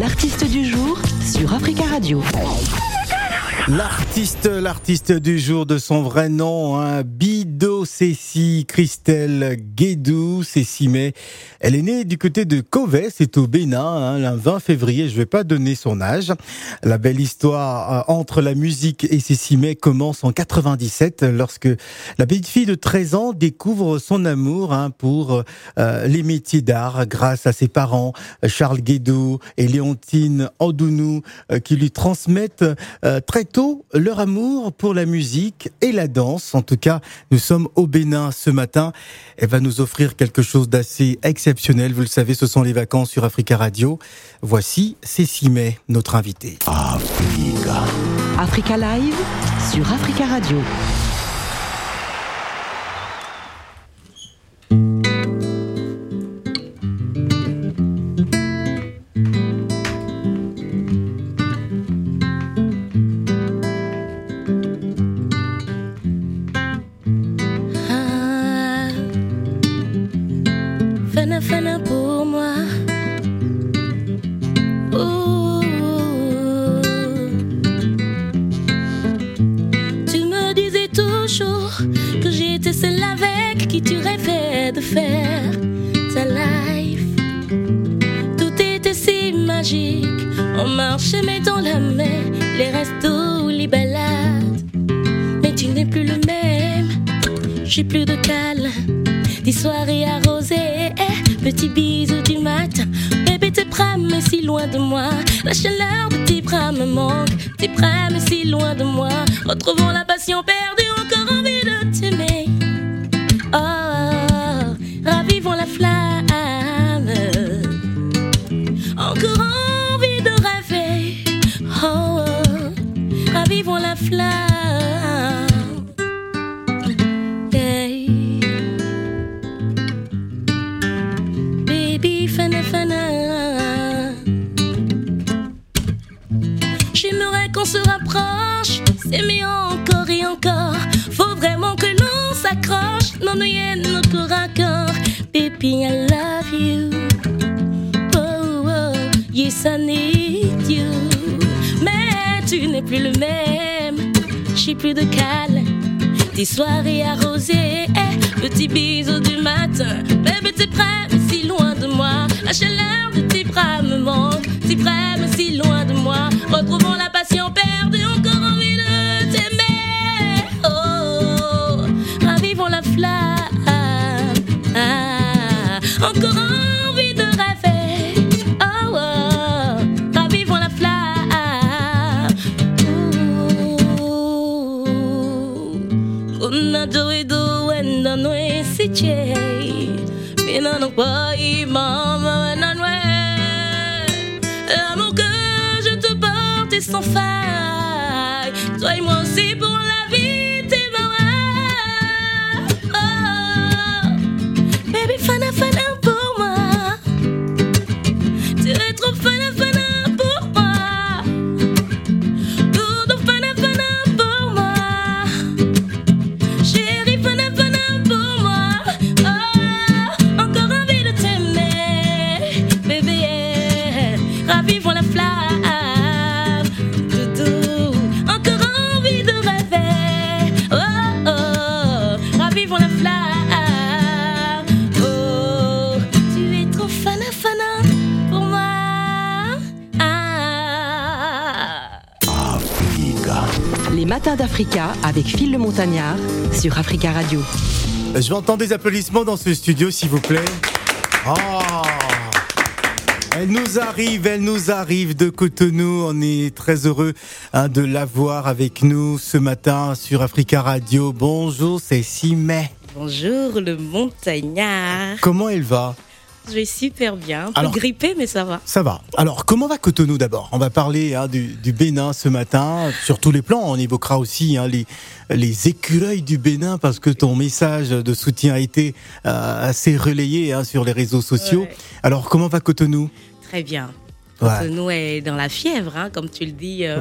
L'artiste du jour sur Africa Radio. L'artiste du jour de son vrai nom, Bido Cécile Christelle Guédou, Cécile May. Elle est née du côté de Covey, c'est au Bénin, le 20 février, je vais pas donner son âge. La belle histoire entre la musique et Cécile May commence en 97, lorsque la petite fille de 13 ans découvre son amour pour les métiers d'art grâce à ses parents, Charles Guédou et Léontine Andounou, qui lui transmettent très tôt leur amour pour la musique et la danse. En tout cas, nous sommes au Bénin ce matin. Elle va nous offrir quelque chose d'assez exceptionnel. Vous le savez, ce sont les vacances sur Africa Radio. Voici Cécile May, notre invitée. Africa Live sur Africa Radio. Fana pour moi. Tu me disais toujours que j'étais celle avec qui tu rêvais de faire ta life. Tout était si magique. On marchait mais dans la main, les restos, les balades. Mais tu n'es plus le même. J'ai plus de câlin, des soirées arrosées, petits bisous du matin. Bébé, tes bras mais si loin de moi. La chaleur de tes bras me manque. Tes bras mais si loin de moi. Retrouvons la passion perdue, encore envie de t'aimer. Oh, ravivons la flamme. Encore envie de rêver. Oh, ravivons la flamme. J'aimerais qu'on se rapproche, s'aimer encore et encore. Faut vraiment que l'on s'accroche, non, nous corps à corps. Baby, I love you. Oh, oh, yes, I need you. Mais tu n'es plus le même. J'ai plus de câlin, des soirées arrosées, petits bisous du matin. Baby, t'es prêt, mais si loin de moi. La chaleur de tes bras me manque. Si près, mais si loin de moi. Retrouvons la passion perdue, encore envie de t'aimer. Oh, ravivons la flamme. Encore envie de rêver. Oh, oh, ravivons la flamme. Kuna doido wenda noe si chei. Mina no pai mama na noe. L'amour que je te porte est sans faille. Toi et moi aussi pour la vie, t'es ma. Oh, baby, fana pour moi. Tu es trop fana pour moi. Tout fana pour moi. Chérie, fana pour moi. Oh, encore envie de t'aimer, bébé. Ravivons la flamme, doudou. Encore envie de rêver. Oh, oh, ravivons la flamme. Oh, tu es trop fana pour moi. Les matins d'Africa avec Phil le Montagnard sur Africa Radio. Je vais entendre des applaudissements dans ce studio, s'il vous plaît. Oh, elle nous arrive de Cotonou. On est très heureux de l'avoir avec nous ce matin sur Africa Radio. Bonjour, c'est Cécile May. Bonjour le montagnard. Comment elle va ? Je vais super bien, un peu grippée mais ça va. Ça va. Alors, comment va Cotonou d'abord ? On va parler du Bénin ce matin, sur tous les plans. On évoquera aussi les écureuils du Bénin, parce que ton message de soutien a été assez relayé sur les réseaux sociaux. Ouais. Alors, comment va Cotonou ? Très bien. Ouais. Cotonou est dans la fièvre, comme tu le dis.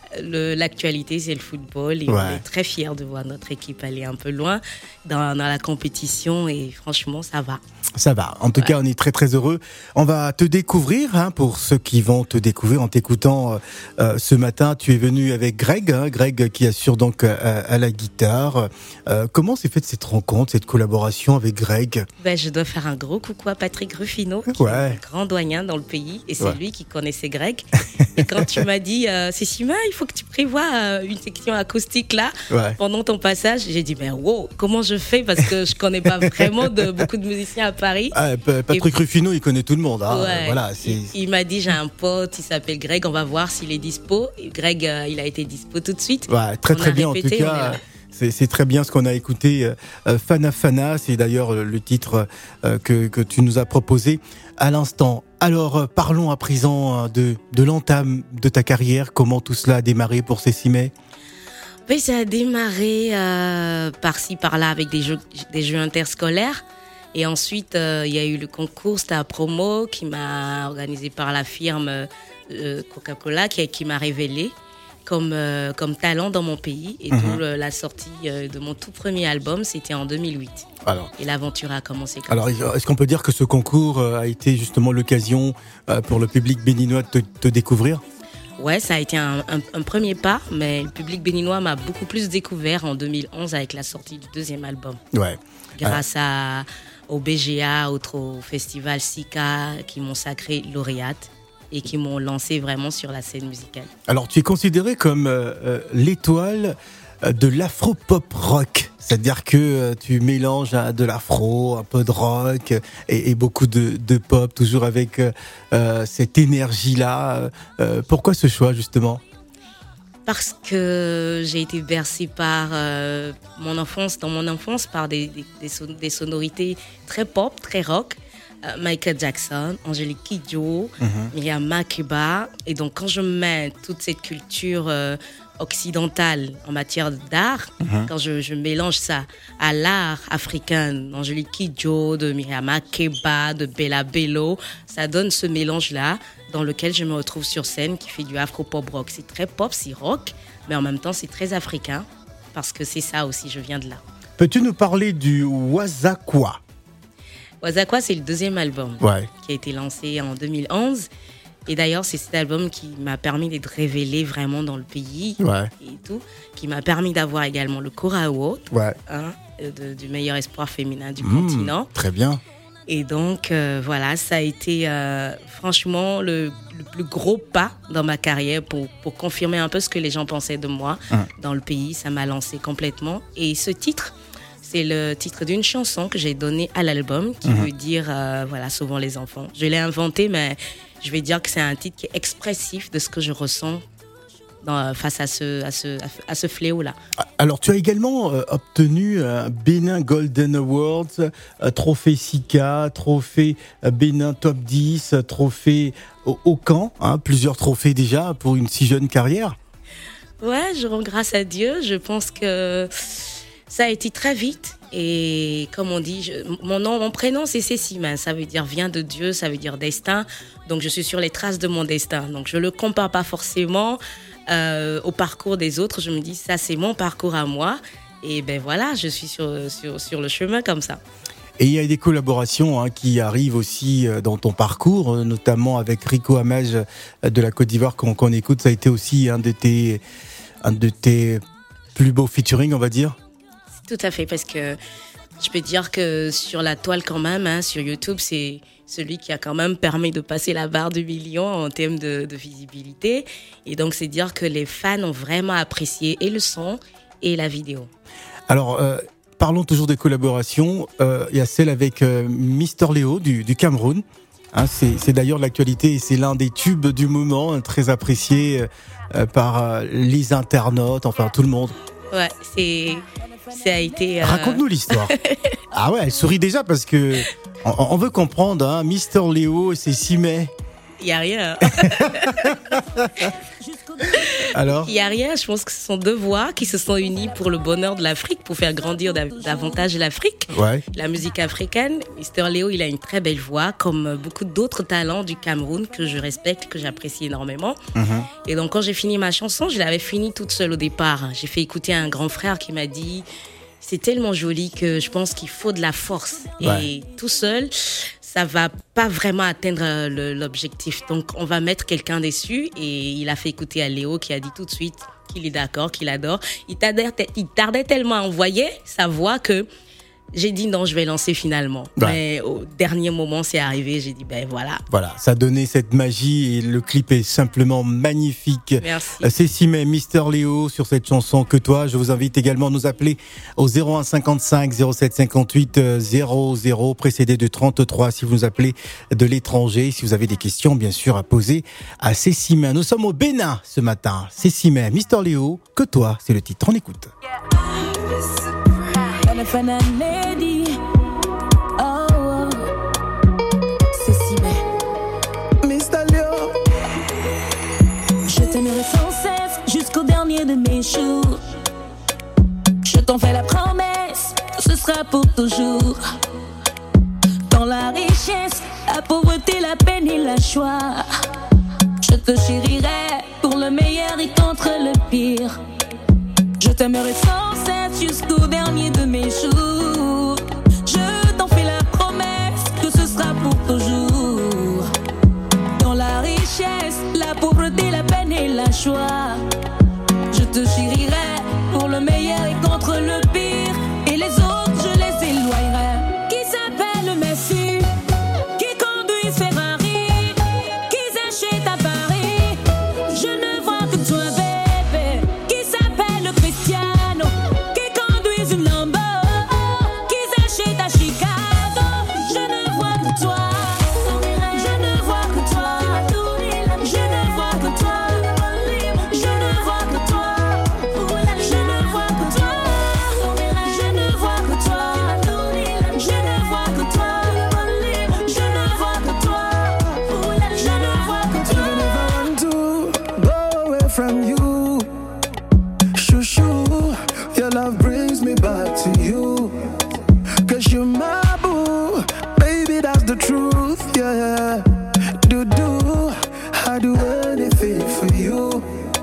L'actualité, c'est le football et on est très fiers de voir notre équipe aller un peu loin dans la compétition et franchement, ça va. Ça va. En tout cas, on est très très heureux. On va te découvrir, pour ceux qui vont te découvrir en t'écoutant ce matin. Tu es venu avec Greg, Greg qui assure donc à la guitare. Comment s'est faite cette rencontre, cette collaboration avec Greg ? Je dois faire un gros coucou à Patrick Ruffino, qui est un grand doyen dans le pays, et c'est lui qui connaissait Greg. Et quand tu m'as dit, Cécima, il faut que tu prévois une section acoustique là pendant ton passage, j'ai dit wow, comment je fais parce que je connais pas vraiment beaucoup de musiciens à Paris. Patrick Ruffino, il connaît tout le monde. Voilà, il m'a dit j'ai un pote, il s'appelle Greg, on va voir s'il est dispo. Et Greg, il a été dispo tout de suite. Très très bien répété, en tout cas. C'est très bien ce qu'on a écouté. Fana Fana, c'est d'ailleurs le titre que tu nous as proposé à l'instant. Alors, parlons à présent de l'entame de ta carrière. Comment tout cela a démarré pour Cécimé ? Oui, ça a démarré par-ci, par-là avec des jeux interscolaires. Et ensuite, il y a eu le concours, c'était à Promo, qui m'a organisé par la firme Coca-Cola, qui m'a révélé comme talent dans mon pays. Et d'où la sortie de mon tout premier album, c'était en 2008. Et l'aventure a commencé comme ça. Alors, est-ce qu'on peut dire que ce concours a été justement l'occasion pour le public béninois de te découvrir ? Ouais, ça a été un premier pas, mais le public béninois m'a beaucoup plus découvert en 2011 avec la sortie du deuxième album. Grâce au BGA, au festival Sika, qui m'ont sacré lauréate et qui m'ont lancé vraiment sur la scène musicale. Alors, tu es considéré comme l'étoile de l'afro-pop rock, c'est-à-dire que tu mélanges de l'afro, un peu de rock et beaucoup de pop, toujours avec cette énergie-là. Pourquoi ce choix, justement ? Parce que j'ai été bercée par mon enfance, par des sonorités très pop, très rock. Michael Jackson, Angélique Kidjo, Myriam Makeba. Et donc, quand je mets toute cette culture occidentale en matière d'art, quand je mélange ça à l'art africain d'Angélique Kidjo, de Myriam Makeba, de Bella Bello, ça donne ce mélange-là dans lequel je me retrouve sur scène qui fait du afro-pop rock. C'est très pop, c'est rock, mais en même temps, c'est très africain parce que c'est ça aussi, je viens de là. Peux-tu nous parler du Wazakwa ? Wazakwa, c'est le deuxième album qui a été lancé en 2011. Et d'ailleurs, c'est cet album qui m'a permis d'être révélée vraiment dans le pays et tout, qui m'a permis d'avoir également le Cora Award du meilleur espoir féminin du continent. Très bien. Et donc, ça a été franchement le plus gros pas dans ma carrière pour confirmer un peu ce que les gens pensaient de moi dans le pays. Ça m'a lancé complètement. Et ce titre, c'est le titre d'une chanson que j'ai donnée à l'album qui veut dire, sauvons les enfants. Je l'ai inventé, mais je vais dire que c'est un titre qui est expressif de ce que je ressens face à ce fléau-là. Alors, tu as également obtenu un Bénin Golden Awards, trophée Sika, trophée Bénin Top 10, trophée au camp, plusieurs trophées déjà pour une si jeune carrière. Ouais, je rends grâce à Dieu. Je pense que ça a été très vite. Et comme on dit, mon prénom c'est Cécima, ça veut dire vient de Dieu, ça veut dire destin. Donc je suis sur les traces de mon destin. Donc je le compare pas forcément au parcours des autres. Je me dis ça c'est mon parcours à moi. Et je suis sur le chemin comme ça. Et il y a des collaborations qui arrivent aussi dans ton parcours, notamment avec Rico Hamage de la Côte d'Ivoire qu'on écoute. Ça a été aussi un de tes plus beaux featuring, on va dire. Tout à fait, parce que je peux dire que sur la toile quand même, sur YouTube, c'est celui qui a quand même permis de passer la barre du million en termes de visibilité. Et donc, c'est dire que les fans ont vraiment apprécié et le son et la vidéo. Alors, parlons toujours des collaborations. Il y a celle avec Mister Léo du Cameroun. C'est d'ailleurs l'actualité et c'est l'un des tubes du moment, très apprécié par les internautes, enfin tout le monde. Ouais, ça a été... Raconte-nous l'histoire. Ah ouais, elle sourit déjà parce que on veut comprendre, Mister Léo, c'est Cécimé. Il n'y a rien. Alors? Il n'y a rien. Je pense que ce sont deux voix qui se sont unies pour le bonheur de l'Afrique, pour faire grandir davantage l'Afrique. Ouais. La musique africaine. Mr Léo, il a une très belle voix, comme beaucoup d'autres talents du Cameroun que je respecte, que j'apprécie énormément. Et donc, quand j'ai fini ma chanson, je l'avais finie toute seule au départ. J'ai fait écouter à un grand frère qui m'a dit... C'est tellement joli que je pense qu'il faut de la force. Et tout seul, ça va pas vraiment atteindre l'objectif. Donc, on va mettre quelqu'un dessus. Et il a fait écouter à Léo qui a dit tout de suite qu'il est d'accord, qu'il adore. Il tardait tellement à envoyer sa voix que j'ai dit non, je vais lancer finalement. Ouais. Mais au dernier moment, c'est arrivé. J'ai dit ben voilà. Voilà, ça donnait cette magie et le clip est simplement magnifique. Merci. Cécile May, Mister Léo sur cette chanson Que Toi. Je vous invite également à nous appeler au 01 55 07 58 00 précédé de 33 si vous nous appelez de l'étranger. Si vous avez des questions, bien sûr, à poser à Cécile May. Nous sommes au Bénin ce matin. Cécile May, Mister Léo, Que Toi, c'est le titre. On écoute. Lady. Oh, Cécile May, Mr. Léo. Je t'aimerai sans cesse jusqu'au dernier de mes jours. Je t'en fais la promesse que ce sera pour toujours. Dans la richesse, la pauvreté, la peine et la joie, je te chérirai pour le meilleur et contre le pire. Je t'aimerai sans cesse jusqu'au dernier de mes jours. Je t'en fais la promesse que ce sera pour toujours. Dans la richesse, la pauvreté, la peine et la joie, je te chérirai pour le meilleur et contre le pire. Et les autres, je les éloignerai. Qui s'appelle Messi, qui conduit Ferrari, qui s'achète à Paris. Je ne vois que toi, bébé. Qui s'appelle Cristiano, qui conduit une Lambo, qui s'achète à Chicago. Je ne vois que toi. Je ne vois que toi. Je ne vois que toi. Je ne vois que toi. Je ne vois que toi. Je ne vois que toi. Je ne vois que toi. Je ne vois que toi. Je ne vois que toi. I never want to go away from you. Shoo shoo, your love brings me back to you. 'Cause you're my boo, baby, that's the truth, yeah. Do, I do anything for you.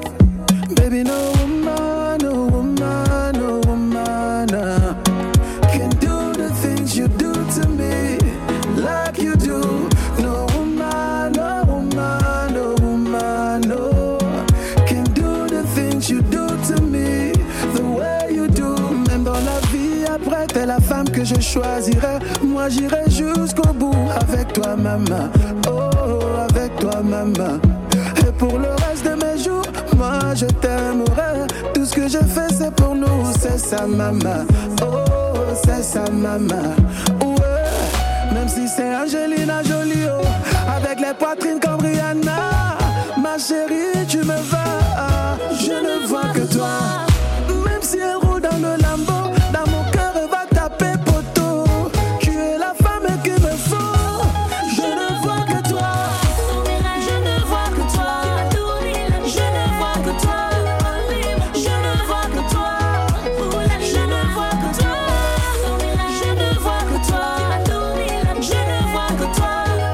Baby, no woman, no woman, no woman can do the things you do to me like you do. No woman, no woman, no woman, no can do the things you do to me the way you do. Même dans la vie après, t'es la femme que je choisirai. Moi j'irai jusqu'au bout avec toi, maman. Oh, avec toi, maman. Et pour le reste de mes jours, moi je t'aimerai. Tout ce que je fais c'est pour nous, c'est ça, maman. Oh, c'est ça, maman. Ouais, même si c'est Angelina Jolie, oh, avec les poitrines comme Rihanna. Ma chérie, tu me vas. Je ne vois que toi. Même si elle roule dans le Lambo, dans mon cœur elle va taper poteau. Tu es la femme qu'il me faut. Je ne vois que toi. Je ne vois que toi. Je ne vois que toi. Je ne vois que toi. Je ne vois que toi. Je ne vois que toi. Je ne vois que toi.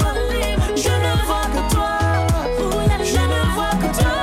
Je ne vois que toi. Je ne vois que toi.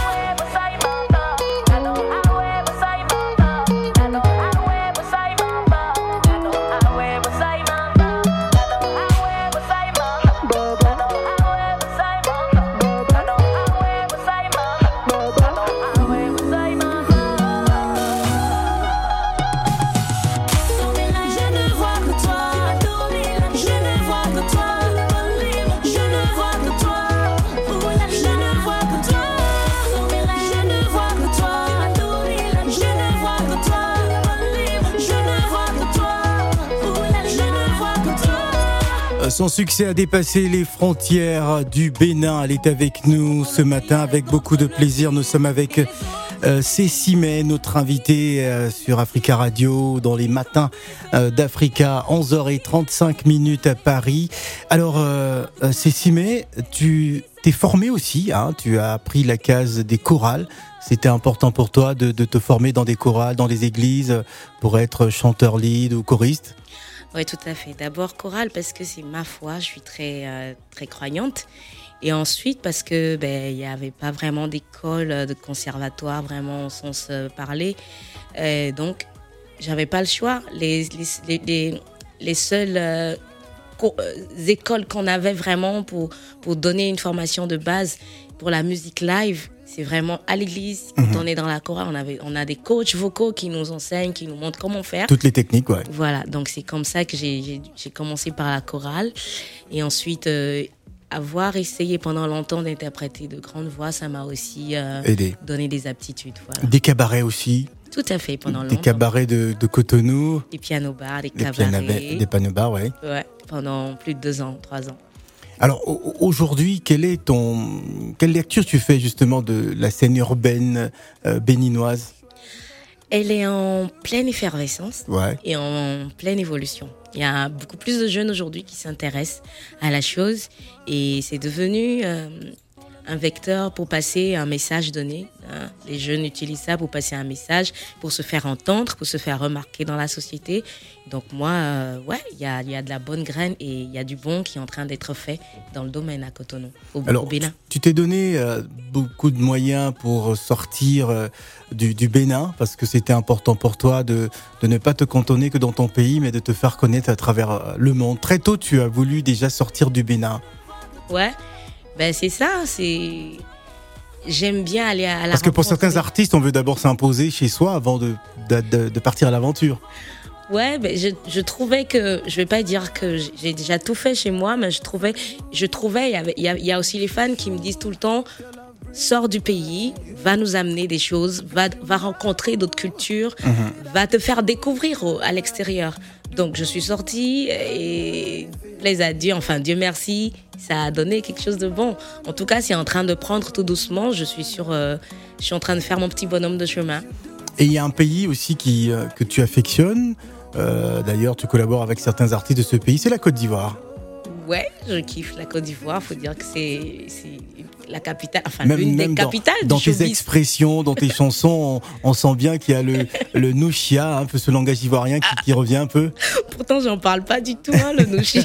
Son succès a dépassé les frontières du Bénin. Elle est avec nous ce matin avec beaucoup de plaisir. Nous sommes avec C'est Simé, notre invité sur Africa Radio dans les matins d'Africa, 11h35 à Paris. Alors, c'est Simé, tu t'es formé aussi, hein, tu as appris la case des chorales. C'était important pour toi de te former dans des chorales, dans des églises, pour être chanteur lead ou choriste? Oui, tout à fait. D'abord chorale parce que c'est ma foi, je suis très croyante. Et ensuite parce que il y avait pas vraiment d'école, de conservatoire vraiment au sens parlé. Donc j'avais pas le choix. Les seules écoles qu'on avait vraiment pour donner une formation de base pour la musique live, c'est vraiment à l'église. Quand on est dans la chorale, on a des coachs vocaux qui nous enseignent, qui nous montrent comment faire. Toutes les techniques, ouais. Voilà, donc c'est comme ça que j'ai commencé par la chorale. Et ensuite, avoir essayé pendant longtemps d'interpréter de grandes voix, ça m'a aussi donné des aptitudes. Voilà. Des cabarets aussi. Tout à fait, pendant longtemps. Des cabarets de Cotonou. Des pianos-bars, des cabarets. Des pianos-bars, ouais. Ouais, pendant plus de 2 ans, 3 ans. Alors aujourd'hui, quelle lecture tu fais justement de la scène urbaine béninoise? Elle est en pleine effervescence, ouais, et en pleine évolution. Il y a beaucoup plus de jeunes aujourd'hui qui s'intéressent à la chose et c'est devenu un vecteur pour passer un message donné. Hein. Les jeunes utilisent ça pour passer un message, pour se faire entendre, pour se faire remarquer dans la société. Donc moi, il y a de la bonne graine et il y a du bon qui est en train d'être fait dans le domaine à Cotonou, au Bénin. Tu t'es donné beaucoup de moyens pour sortir du Bénin, parce que c'était important pour toi de ne pas te cantonner que dans ton pays, mais de te faire connaître à travers le monde. Très tôt, tu as voulu déjà sortir du Bénin. Ouais. C'est ça, j'aime bien aller à la Parce que pour certains artistes, on veut d'abord s'imposer chez soi avant de partir à l'aventure. Ouais, je trouvais que, je vais pas dire que j'ai déjà tout fait chez moi, mais je trouvais, il y a aussi les fans qui me disent tout le temps, sors du pays, va nous amener des choses, va rencontrer d'autres cultures, va te faire découvrir à l'extérieur. Donc je suis sortie et plaise à Dieu, enfin Dieu merci, ça a donné quelque chose de bon. En tout cas, c'est en train de prendre tout doucement. Je suis en train de faire mon petit bonhomme de chemin. Et il y a un pays aussi que tu affectionnes. D'ailleurs, tu collabores avec certains artistes de ce pays. C'est la Côte d'Ivoire. Ouais, je kiffe la Côte d'Ivoire. Faut dire que c'est la capitale, enfin même, l'une même des capitales du dans showbiz. Tes expressions, dans tes chansons, on sent bien qu'il y a le nouchia, un peu ce langage ivoirien qui revient un peu. Pourtant, j'en parle pas du tout, le nouchia.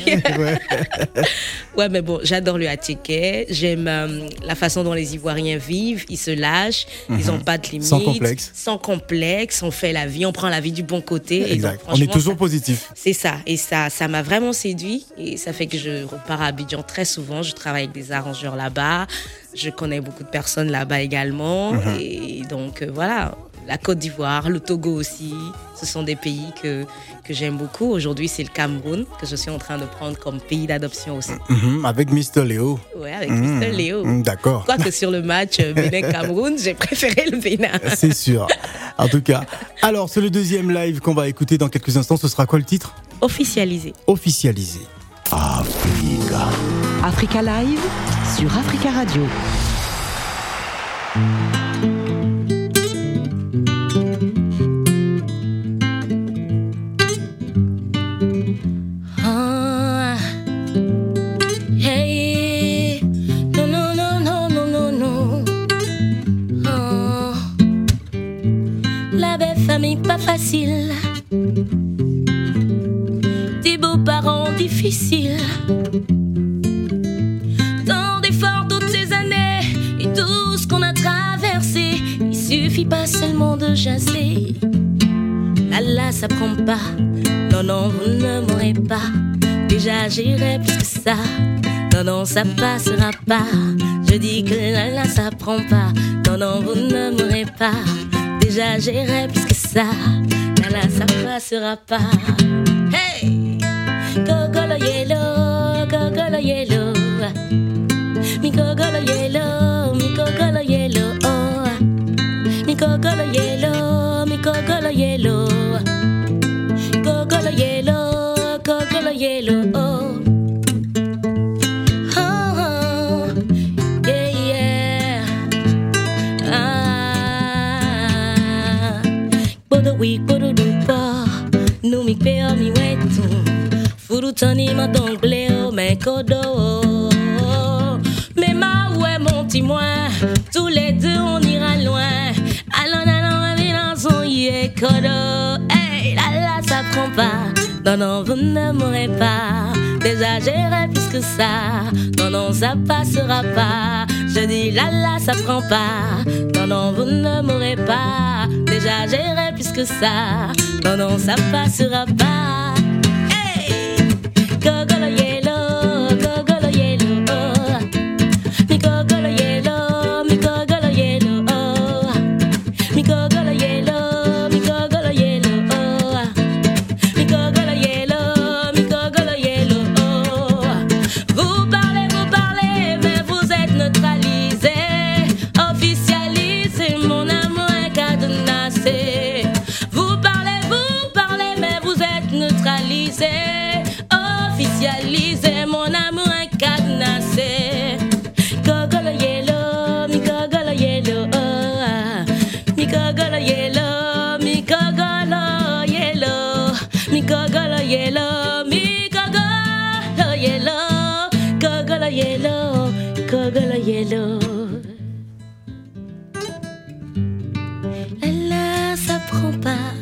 Ouais, mais bon, j'adore le attiqué. J'aime la façon dont les Ivoiriens vivent. Ils se lâchent, ils n'ont pas de limites. Sans complexe. On fait la vie, on prend la vie du bon côté. Exact. Et donc, on est toujours positif. C'est ça. Et ça m'a vraiment séduit. Et ça fait que je repars à Abidjan très souvent. Je travaille avec des arrangeurs là-bas. Je connais beaucoup de personnes là-bas également. Et donc, voilà. La Côte d'Ivoire, le Togo aussi, ce sont des pays que j'aime beaucoup. Aujourd'hui, c'est le Cameroun que je suis en train de prendre comme pays d'adoption aussi. Avec Mr. Léo. Ouais, avec Mr. Léo. D'accord. Quoique sur le match Bénin-Cameroun, j'ai préféré le Bénin. C'est sûr. En tout cas. Alors, c'est le deuxième live qu'on va écouter dans quelques instants. Ce sera quoi le titre ? Officialisé. Officialisé. Africa Live sur Africa Radio. La belle famille pas facile, des beaux parents difficiles, tant d'efforts toutes ces années et tout ce qu'on a traversé. Il suffit pas seulement de jaser. Là ça prend pas, non vous ne m'aurez pas. Déjà j'irai plus que ça, non ça passera pas. Je dis que là ça prend pas, non vous ne m'aurez pas. Déjà j'irai plus que ça, là ça passera pas. Hey, gogolo yellow, mi gogolo yellow, mi gogolo yellow, oh. Mi gogolo yellow, mi gogolo yellow, gogolo yellow, oh. Oh, yeah, yeah. Ah. Tony m'a donc léo, mais codo. Mais ma ouais, mon petit moins. Tous les deux, on ira loin. Allons, allons, son yé, codo. Hey, là, ça prend pas. Non, non, vous ne mourrez pas. Déjà, j'irai plus que ça. Non, non, ça passera pas. Je dis, là, ça prend pas. Non, non, vous ne mourrez pas. Déjà, j'irai plus que ça. Non, non, ça passera pas. Hey! Gogolo yellow, gogolo yellow. Mi gogolo yellow, mi gogolo yellow. Mi gogolo yellow, mi gogolo yellow. Mi gogolo yellow, mi gogolo yellow. Vous parlez, mais vous êtes neutralisé. Officialisez mon amour incadenassé. Vous parlez, mais vous êtes neutralisé. Officialisez mon amour incadenassé. Gogolo yellow, mi gogolo yellow. Mi gogolo yellow, mi gogolo yellow. Mi gogolo yellow, mi gogolo yellow. Gogolo yellow, gogolo yellow. Là, ça prend pas.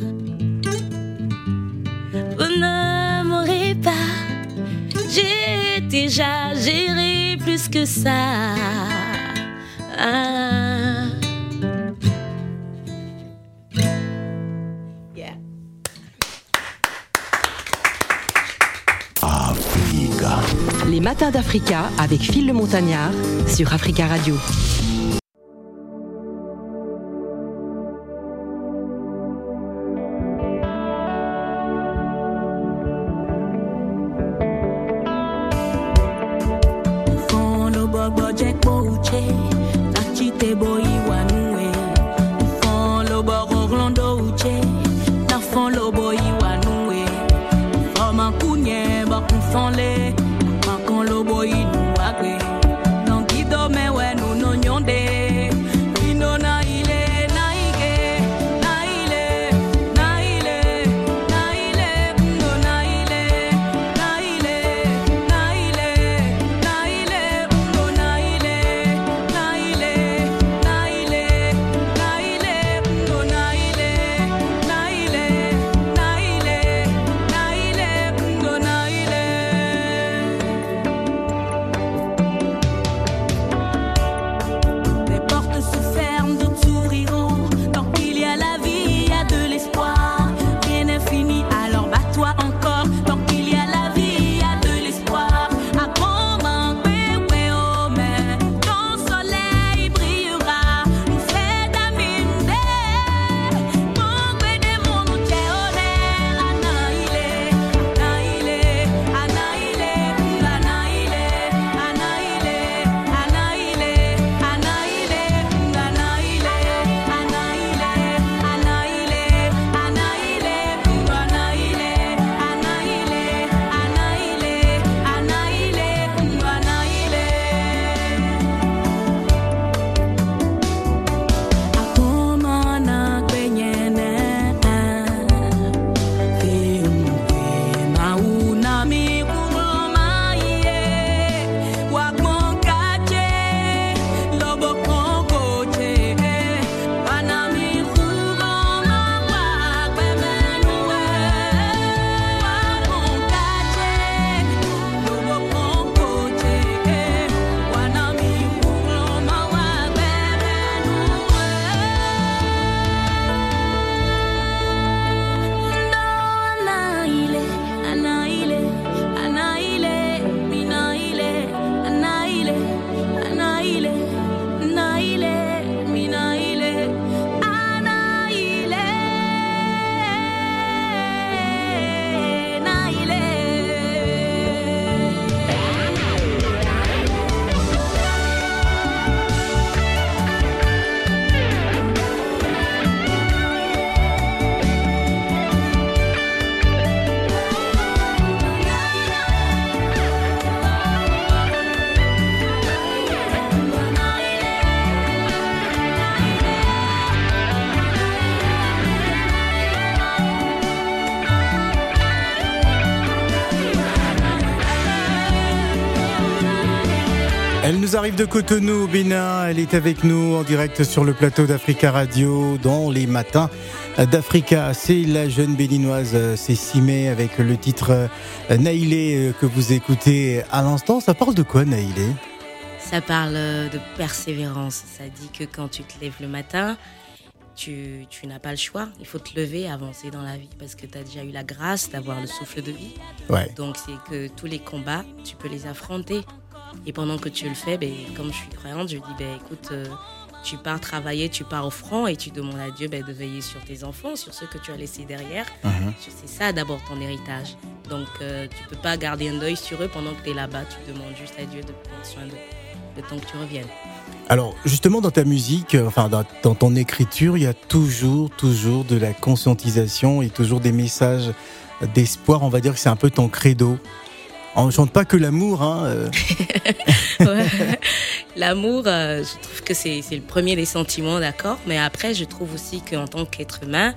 Vous ne mourrez pas. J'ai déjà géré plus que ça. Ah. Yeah. Africa. Les matins d'Africa avec Phil le Montagnard sur Africa Radio. Font les, quand le boy nous agrée. Donc, il dormait, ouais, nous, non, nous arrive de Cotonou au Bénin. Elle est avec nous en direct sur le plateau d'Africa Radio dans les matins d'Africa. C'est la jeune béninoise Cécimé avec le titre Naïlé que vous écoutez à l'instant. Ça parle de quoi, Naïlé ? Ça parle de persévérance. Ça dit que quand tu te lèves le matin, tu n'as pas le choix. Il faut te lever et avancer dans la vie parce que tu as déjà eu la grâce d'avoir le souffle de vie. Ouais. Donc c'est que tous les combats, tu peux les affronter. Et pendant que tu le fais, comme je suis croyante, je dis écoute, tu pars travailler, tu pars au front et tu demandes à Dieu de veiller sur tes enfants, sur ceux que tu as laissés derrière. C'est ça d'abord ton héritage. Donc tu peux pas garder un œil sur eux pendant que tu es là-bas. Tu demandes juste à Dieu de prendre soin d'eux le temps que tu reviennes. Alors justement dans ta musique, dans ton écriture, il y a toujours de la conscientisation et toujours des messages d'espoir. On va dire que c'est un peu ton credo. On ne chante pas que l'amour, hein. Ouais. L'amour, je trouve que c'est le premier des sentiments, d'accord. Mais après, je trouve aussi qu'en tant qu'être humain,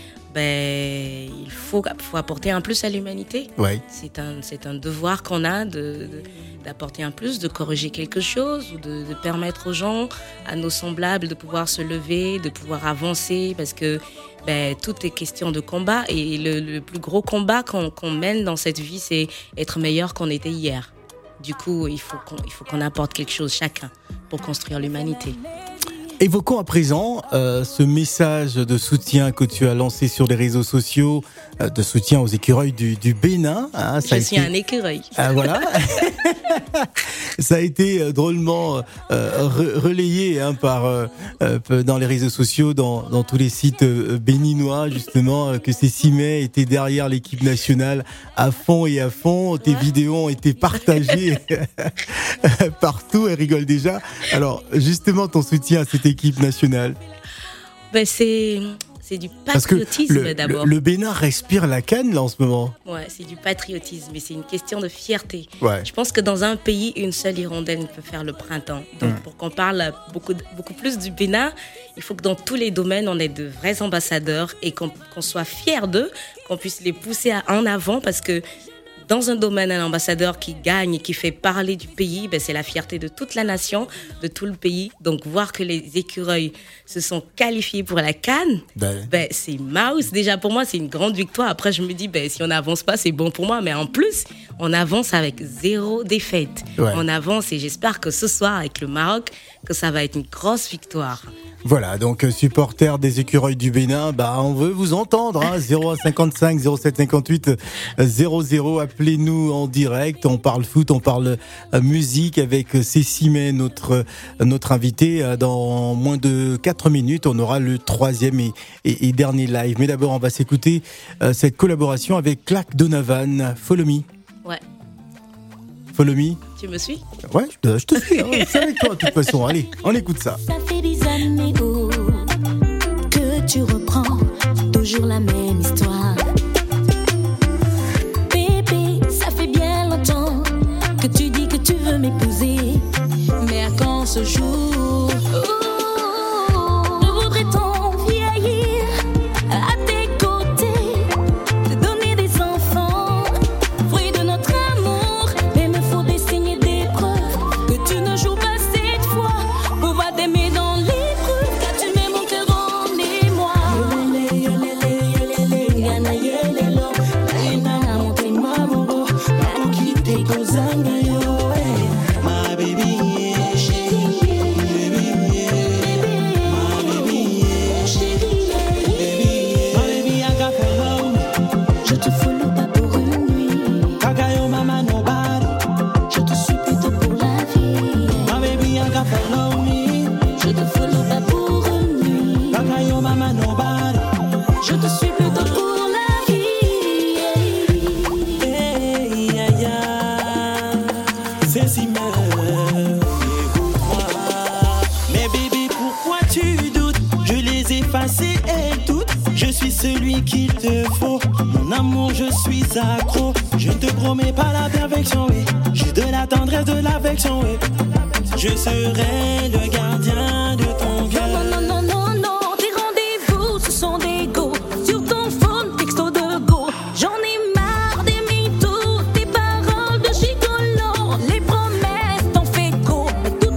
il faut apporter un plus à l'humanité. Ouais. C'est un devoir qu'on a d'apporter un plus, de corriger quelque chose ou de permettre aux gens, à nos semblables, de pouvoir se lever, de pouvoir avancer, parce que tout est question de combat et le plus gros combat qu'on mène dans cette vie, c'est être meilleur qu'on était hier. Du coup, il faut qu'on apporte quelque chose chacun pour construire l'humanité. Évoquons à présent ce message de soutien que tu as lancé sur les réseaux sociaux, de soutien aux écureuils du Bénin. Hein, je suis un écureuil. Ah, voilà. Ça a été drôlement relayé dans les réseaux sociaux, dans tous les sites béninois, justement, que Cécimé était derrière l'équipe nationale à fond et à fond. Tes vidéos ont été partagées partout, elle rigole déjà. Alors, justement, ton soutien à cette équipe nationale. C'est du patriotisme d'abord. Le Bénin respire la CAN là en ce moment. Ouais, c'est du patriotisme, mais c'est une question de fierté. Ouais. Je pense que dans un pays, une seule hirondelle peut faire le printemps. Donc pour qu'on parle beaucoup plus du Bénin, il faut que dans tous les domaines, on ait de vrais ambassadeurs et qu'on soit fiers d'eux, qu'on puisse les pousser en avant parce que dans un domaine, un ambassadeur qui gagne et qui fait parler du pays, c'est la fierté de toute la nation, de tout le pays. Donc, voir que les écureuils se sont qualifiés pour la CAN, c'est mouse. Déjà, pour moi, c'est une grande victoire. Après, je me dis, si on n'avance pas, c'est bon pour moi. Mais en plus, on avance avec 0 défaite. Ouais. On avance et j'espère que ce soir, avec le Maroc, que ça va être une grosse victoire. Voilà, donc supporters des écureuils du Bénin, on veut vous entendre, 0155 0758 00, appelez-nous en direct, on parle foot, on parle musique avec Cécimé, notre invité. Dans moins de 4 minutes, on aura le 3e et dernier live. Mais d'abord, on va s'écouter cette collaboration avec Clark Donovan, Follow Me. Ouais. Follow Me. Tu me suis ? Ouais, je te suis, c'est avec toi de toute façon. Allez, on écoute ça. Ça fait des années que tu reprends toujours la même histoire. Bébé, ça fait bien longtemps que tu dis que tu veux m'épouser. Mais à quand ce jour? Voudrait-on vieillir à tes côtés, te donner des enfants, fruit de notre amour? Mais me faut des signes d'épreuve, que tu ne joues pas cette fois, pouvoir t'aimer dans l'épreuve, car tu mets mon cœur en émoi. Je te follow pas pour une nuit, je te suis plutôt pour la vie. Je te follow pas pour une nuit, je te suis plutôt pour la vie. Cécimé, écoute-moi. Mais bébé, pourquoi tu doutes? Je les ai effacés et toutes. Je suis celui qu'il te faut. Mon amour, je suis accro. Je ne te promets pas la perfection, oui. J'ai de la tendresse, de l'affection, oui. Je serai le gardien de ton cœur. Non, tes rendez-vous, ce sont des go. Sur ton phone, texto de go. J'en ai marre des mythos, tes paroles de gigolo. Les promesses t'en fais go. Mais tout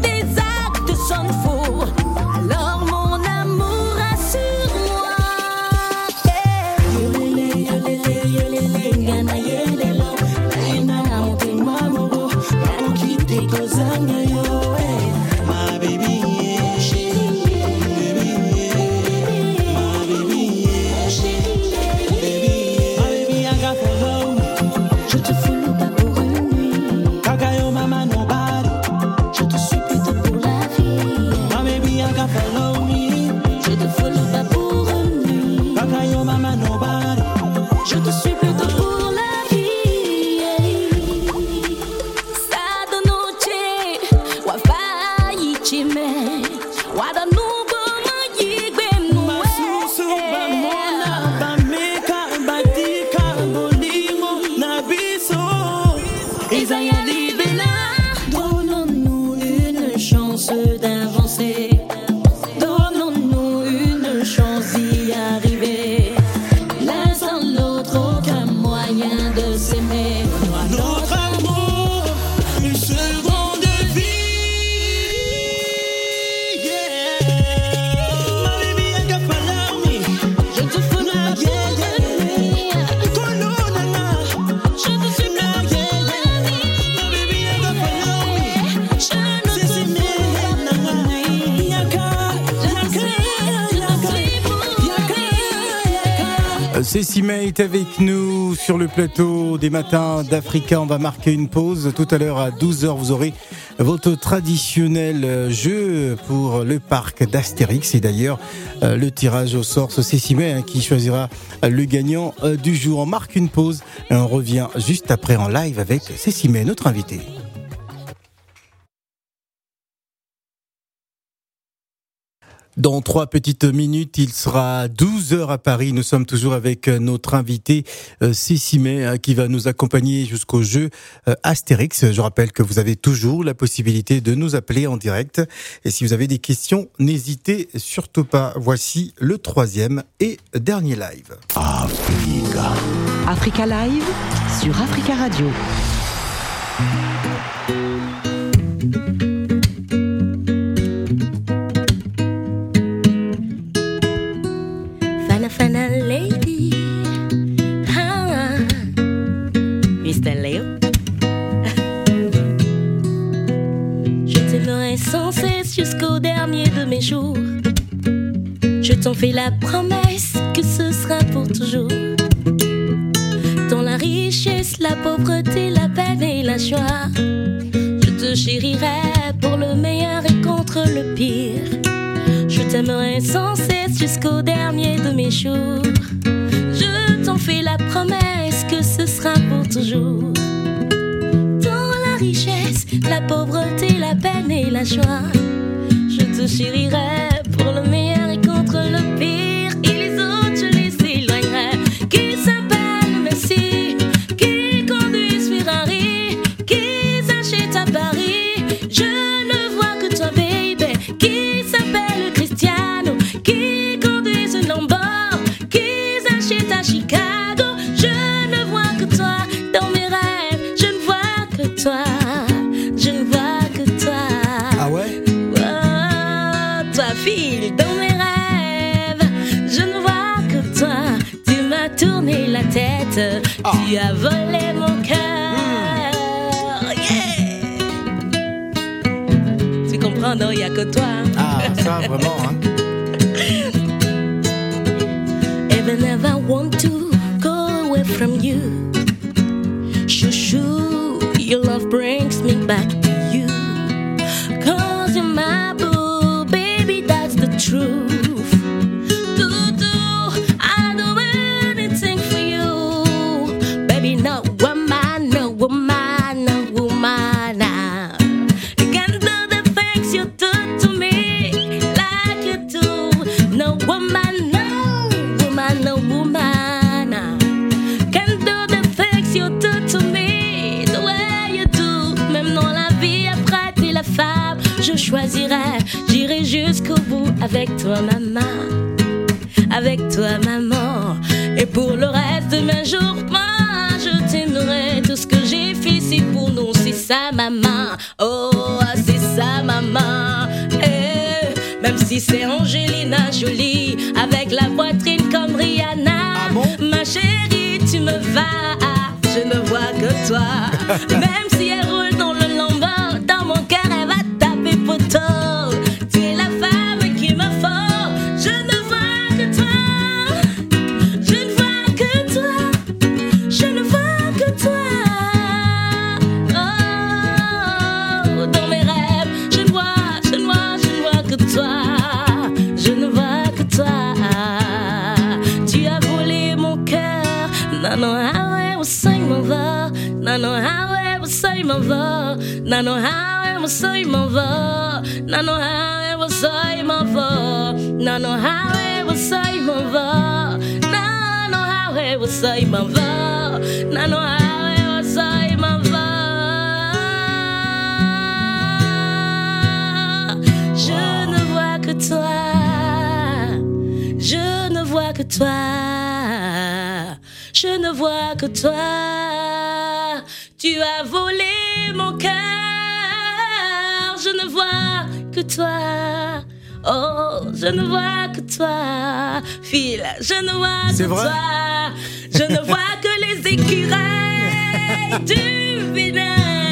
chance d'avancer. Donnons-nous une chance d'y arriver. L'un sans l'autre, aucun moyen de s'aimer. Notre amour, une seconde vie. Yeah. My baby, I got follow me. Je te ferai la nuit. Colonna, Je te suis yeah, yeah. My baby, I got follow me. C'est si bien, yaka, Cécimé est avec nous sur le plateau des matins d'Africa. On va marquer une pause. Tout à l'heure à 12h, vous aurez votre traditionnel jeu pour le parc d'Astérix. Et d'ailleurs, le tirage au sort, c'est Cécimé qui choisira le gagnant du jour. On marque une pause et on revient juste après en live avec Cécimé, notre invité. Dans 3 petites minutes, il sera 12h à Paris. Nous sommes toujours avec notre invité Cécimé qui va nous accompagner jusqu'au jeu Astérix. Je rappelle que vous avez toujours la possibilité de nous appeler en direct. Et si vous avez des questions, n'hésitez surtout pas. Voici le 3e et dernier live. Africa Live sur Africa Radio. Fana lady, ah, Mr. Léo. Je t'aimerai sans cesse jusqu'au dernier de mes jours. Je t'en fais la promesse que ce sera pour toujours. Dans la richesse, la pauvreté, la peine et la joie, je te chérirai pour le meilleur et contre le pire. Je t'aimerai sans cesse jusqu'au dernier de mes jours. Je t'en fais la promesse que ce sera pour toujours. Dans la richesse, la pauvreté, la peine et la joie, je te chérirai pour le meilleur et contre le pire. Et les autres, je les éloignerai. Qui s'appellent Messi, qui conduisent Ferrari, qui s'achètent à Paris. Je ne vois que toi, baby. Qui s'appelle Cristiano, qui conduisent Lambo, qui s'achètent à Chicago. Je ne vois que toi dans mes rêves. Je ne vois que toi. Je ne vois que toi. Ah ouais? Oh, toi, fille, dans mes rêves. Je ne vois que toi. Tu m'as tourné la tête. Tu as volé mon cœur. Yeah. Tu comprends, non, il n'y a que toi. Ah, ça vraiment, hein? Even if I want to go away from you, shoo, your love brings me back to you. 'Cause you're my boo, baby, that's the truth. I'll do anything for you. Baby, no woman, no woman, no woman. You can do the things you do to me like you do. No woman, no woman, no woman can do the things you do to me the way you do. Même dans la vie après t'es la femme, je choisirai, j'irai jusqu'au bout avec toi maman, avec toi maman. Et pour le reste de mes jours, moi je t'aimerai. Tout ce que j'ai fait c'est pour nous, c'est ça maman. Oh c'est ça maman. Eh, même si c'est Angelina Jolie avec la poitrine comme Rihanna. Ma chérie tu me vas, je ne vois que toi. Même si elle roule dans le Lambo, dans mon cœur elle va taper poteau. Tu es la femme qu'il me faut. Je ne vois que toi. Je ne vois que toi. Je ne vois que toi. Oh, dans mes rêves, je ne vois que toi. Je ne vois que toi. Tu as volé mon cœur. Non, how say m'en va. Non, how say m'en va. Non, how say m'en va. Non, how say m'en va. Non, how say m'en va. Non, how say m'en va. Non, how say m'en va. toi. Je ne vois que toi. Tu as volé mon cœur. Je ne vois que toi. Oh, je ne vois que toi. Phil, je ne vois C'est que vrai? toi. Je ne vois que les écureuils du Bénin.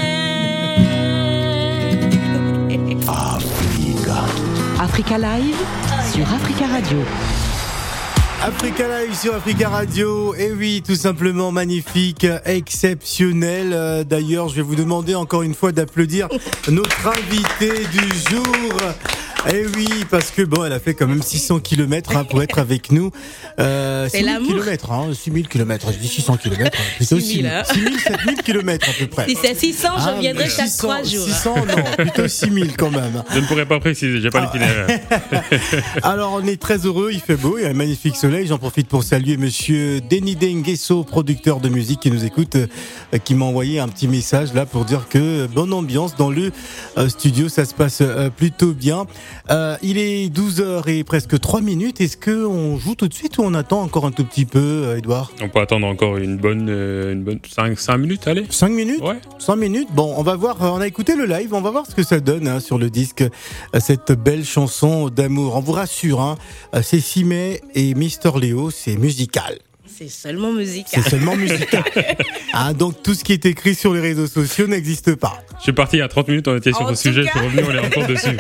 Africa Live sur Africa Radio. Africa Live sur Africa Radio, et oui, tout simplement magnifique, exceptionnel. D'ailleurs, je vais vous demander encore une fois d'applaudir notre invitée du jour. Eh oui, parce que bon, elle a fait quand même 600 km pour être avec nous. 6000 km, 6000 km, je dis 600 km, plutôt 6000, 7000 km à peu près. Si c'est 600, je viendrai chaque 3 jours. 600, non, plutôt 6000 quand même. Je ne pourrais pas préciser, j'ai pas l'itinéraire. Alors, on est très heureux, il fait beau, il y a un magnifique soleil. J'en profite pour saluer monsieur Denide Nguesso, producteur de musique qui nous écoute, qui m'a envoyé un petit message là pour dire que bonne ambiance dans le studio, ça se passe plutôt bien. Il est 12h et presque 3 minutes. Est-ce qu'on joue tout de suite ou on attend encore un tout petit peu, Edouard? On peut attendre encore une bonne 5 minutes, allez. 5 minutes? Ouais. 5 minutes. Bon, on va voir, on a écouté le live, on va voir ce que ça donne sur le disque, cette belle chanson d'amour. On vous rassure, c'est Simé et Mister Léo, c'est musical. C'est seulement musical. C'est seulement musical. Donc tout ce qui est écrit sur les réseaux sociaux n'existe pas. Je suis parti il y a 30 minutes, on était sur le sujet, je suis revenu, on est encore dessus.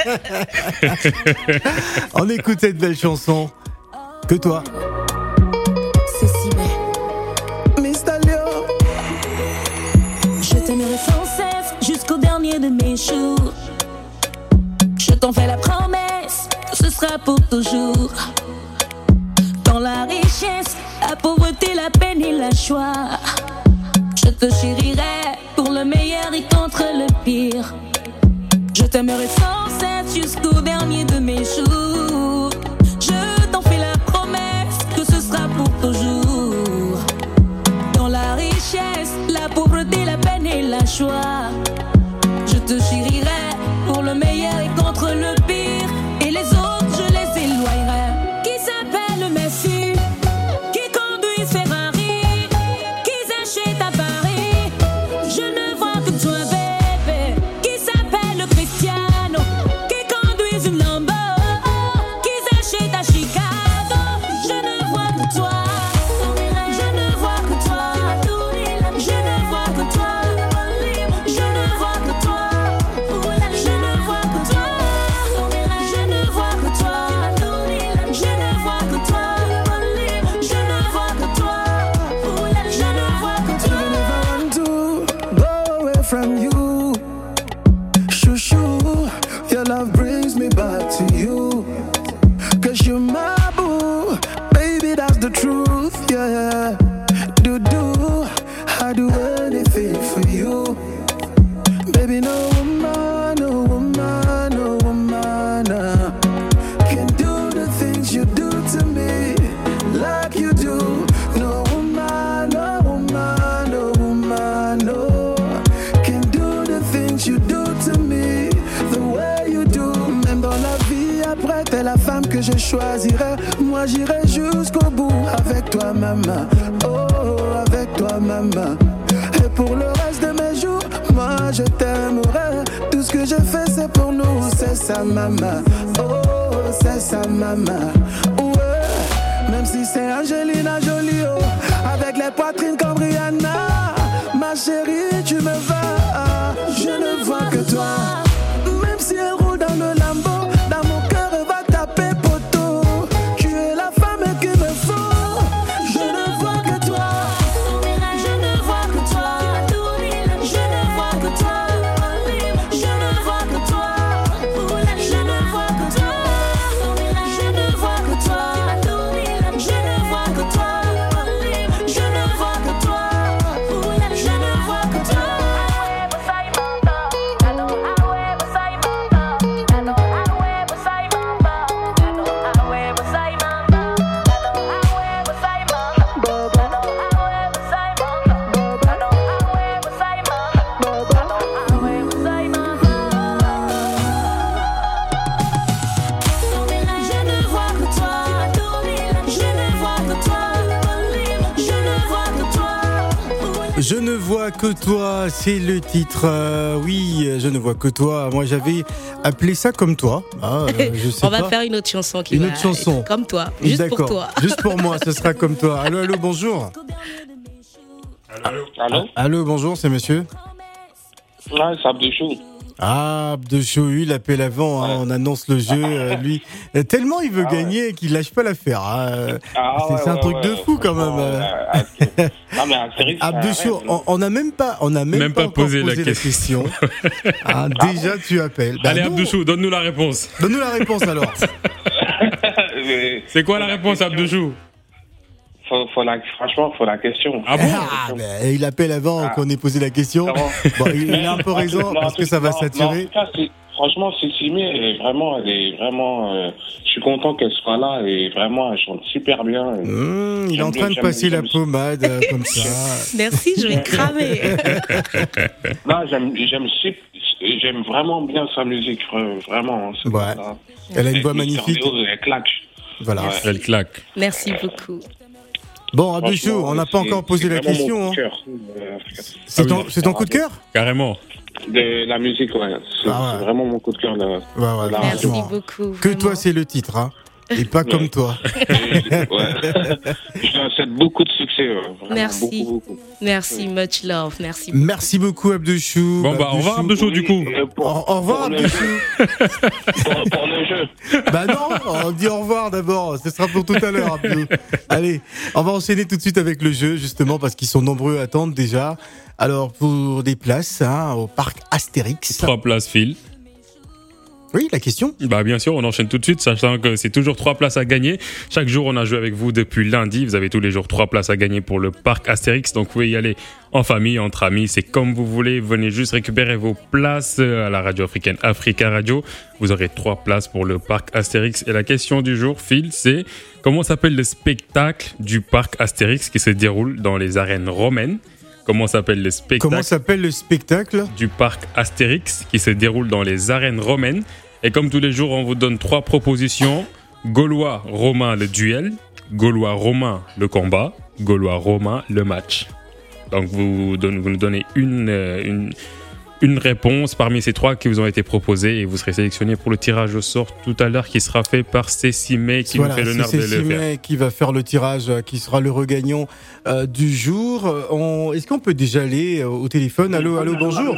On écoute cette belle chanson. Que toi. C'est Simé. Mister Léo. Je t'aimerai sans cesse jusqu'au dernier de mes jours. Je t'en fais la promesse que ce sera pour toujours. Dans la richesse, la pauvreté, la peine et la joie, je te chérirai pour le meilleur et contre le pire. Je t'aimerai sans cesse jusqu'au dernier de mes jours. Je t'en fais la promesse que ce sera pour toujours. Dans la richesse, la pauvreté, la peine et la joie, je te chérirai pour le meilleur et contre le pire. Et les autres, je les éloignerai. Qui s'appelle Messi, qui conduit Ferrari, qui s'achète à Paris. Je ne vois que toi, bébé. Qui s'appelle Cristiano, qui conduit une Lambo, qui s'achète à Chicago. Je ne vois que toi. Je ne vois que toi. Je ne vois que toi. Je ne vois que toi. Je ne vois que toi. Je ne vois que toi. Je ne vois que toi. Je ne vois que toi. Je ne vois que toi. Even if I want to go away from you, shoo, your love brings me back to you. 'Cause you're my boo, baby, that's the truth, yeah. I do anything for you. Baby, no woman, can do the things you do to me like you do. No woman, no, can do the things you do to me the way you do. Même dans la vie après, t'es la femme que je choisirai. Moi j'irai jusqu'au bout avec toi, maman. Oh, avec toi, maman. Et pour le reste de mes jours, moi je t'aimerai. Tout ce que je fais c'est pour nous, c'est ça, maman. Oh, c'est ça, maman. Ouais, même si c'est Angelina Jolie, oh, avec les poitrines comme Rihanna. Ma chérie, tu me vas. Je ne vois que toi. Même si elle roule dans le Lambo, dans mon cœur elle va taper poteau. Tu es la femme qu'il me faut. Je ne vois que toi. Je ne vois que toi. Je ne vois que toi. Je ne vois que toi. Je ne vois que toi. Je ne vois que toi. Je ne vois que toi. Je ne vois que toi. Je ne vois que toi. Je ne vois que toi, c'est le titre. Oui, je ne vois que toi. Moi, j'avais appelé ça comme toi. Je sais On va pas. faire une autre chanson qui Une va autre chanson. être comme toi, juste D'accord. pour toi. Juste pour moi, ce sera comme toi. Allô, allô, bonjour. Allô? Allô, bonjour, c'est monsieur. Ouais, c'est Abdouchou. Ah, Abdouchou, il appelle avant, hein, on annonce le jeu, lui. Tellement il veut gagner qu'il lâche pas l'affaire. Hein. C'est un truc de fou quand même. Non, mais Astérix, Abdouchou, on n'a même pas encore posé la question. Ah, déjà, tu appelles. Allez, Abdouchou, donne-nous la réponse. Donne-nous la réponse alors. C'est quoi la réponse, Abdouchou? Franchement, faut la question. Ah bon? Il appelle avant qu'on ait posé la question. Bon, il a un peu raison parce que ça va saturer. Franchement, Cécimé, elle est vraiment. Je suis content qu'elle soit là et vraiment, elle chante super bien. Il est en train de passer la pommade comme ça. Merci, je vais cramer. Non, j'aime vraiment bien sa musique, vraiment. Ouais. Elle a une voix magnifique. Elle claque. Voilà. Ouais. Elle claque. Merci beaucoup. Bon, Abdouchou, on n'a pas encore posé la question. C'est ton coup de cœur? Carrément. De la musique, ouais. C'est vraiment mon coup de cœur. Merci beaucoup. Que vraiment. toi, c'est le titre, hein. Et pas comme toi. Je lui souhaite beaucoup de succès. Merci. Beaucoup. Merci, much love. Merci. Merci beaucoup, Abdouchou. Bon, au revoir, Abdouchou, du coup. Au revoir, Abdouchou. Pour le jeu. Bah non, on dit au revoir d'abord. Ce sera pour tout à l'heure, Abdou. Allez, on va enchaîner tout de suite avec le jeu, justement, parce qu'ils sont nombreux à attendre déjà. Alors, pour des places au parc Astérix. 3 places, Phil. Oui, la question? Bah bien sûr, on enchaîne tout de suite, sachant que c'est toujours 3 places à gagner. Chaque jour, on a joué avec vous depuis lundi. Vous avez tous les jours 3 places à gagner pour le parc Astérix. Donc, vous pouvez y aller en famille, entre amis, c'est comme vous voulez. Venez juste récupérer vos places à la radio africaine Africa Radio. Vous aurez 3 places pour le parc Astérix. Et la question du jour, Phil, c'est comment s'appelle le spectacle du parc Astérix qui se déroule dans les arènes romaines? Comment s'appelle le spectacle du parc Astérix qui se déroule dans les arènes romaines? Et comme tous les jours, on vous donne 3 propositions. Gaulois, romain, le duel. Gaulois, romain, le combat. Gaulois, romain, le match. Donc vous nous donnez une réponse parmi ces 3 qui vous ont été proposées et vous serez sélectionné pour le tirage au sort tout à l'heure qui sera fait par Cécimé qui nous fait l'honneur de le faire. Cécimé qui va faire le tirage, qui sera le regagnant du jour. Est-ce qu'on peut déjà aller au téléphone? Allô, bonjour.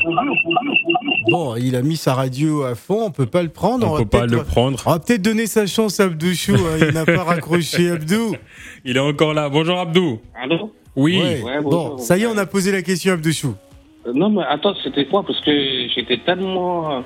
Bon, il a mis sa radio à fond, on peut pas le prendre. On peut pas le prendre. On va peut-être donner sa chance à Abdouchou, il n'a pas raccroché, Abdou. Il est encore là. Bonjour Abdou. Allô? Oui. Ouais, bon, ça y est, on a posé la question à Abdouchou. Non, mais attends, c'était quoi? Parce que j'étais tellement...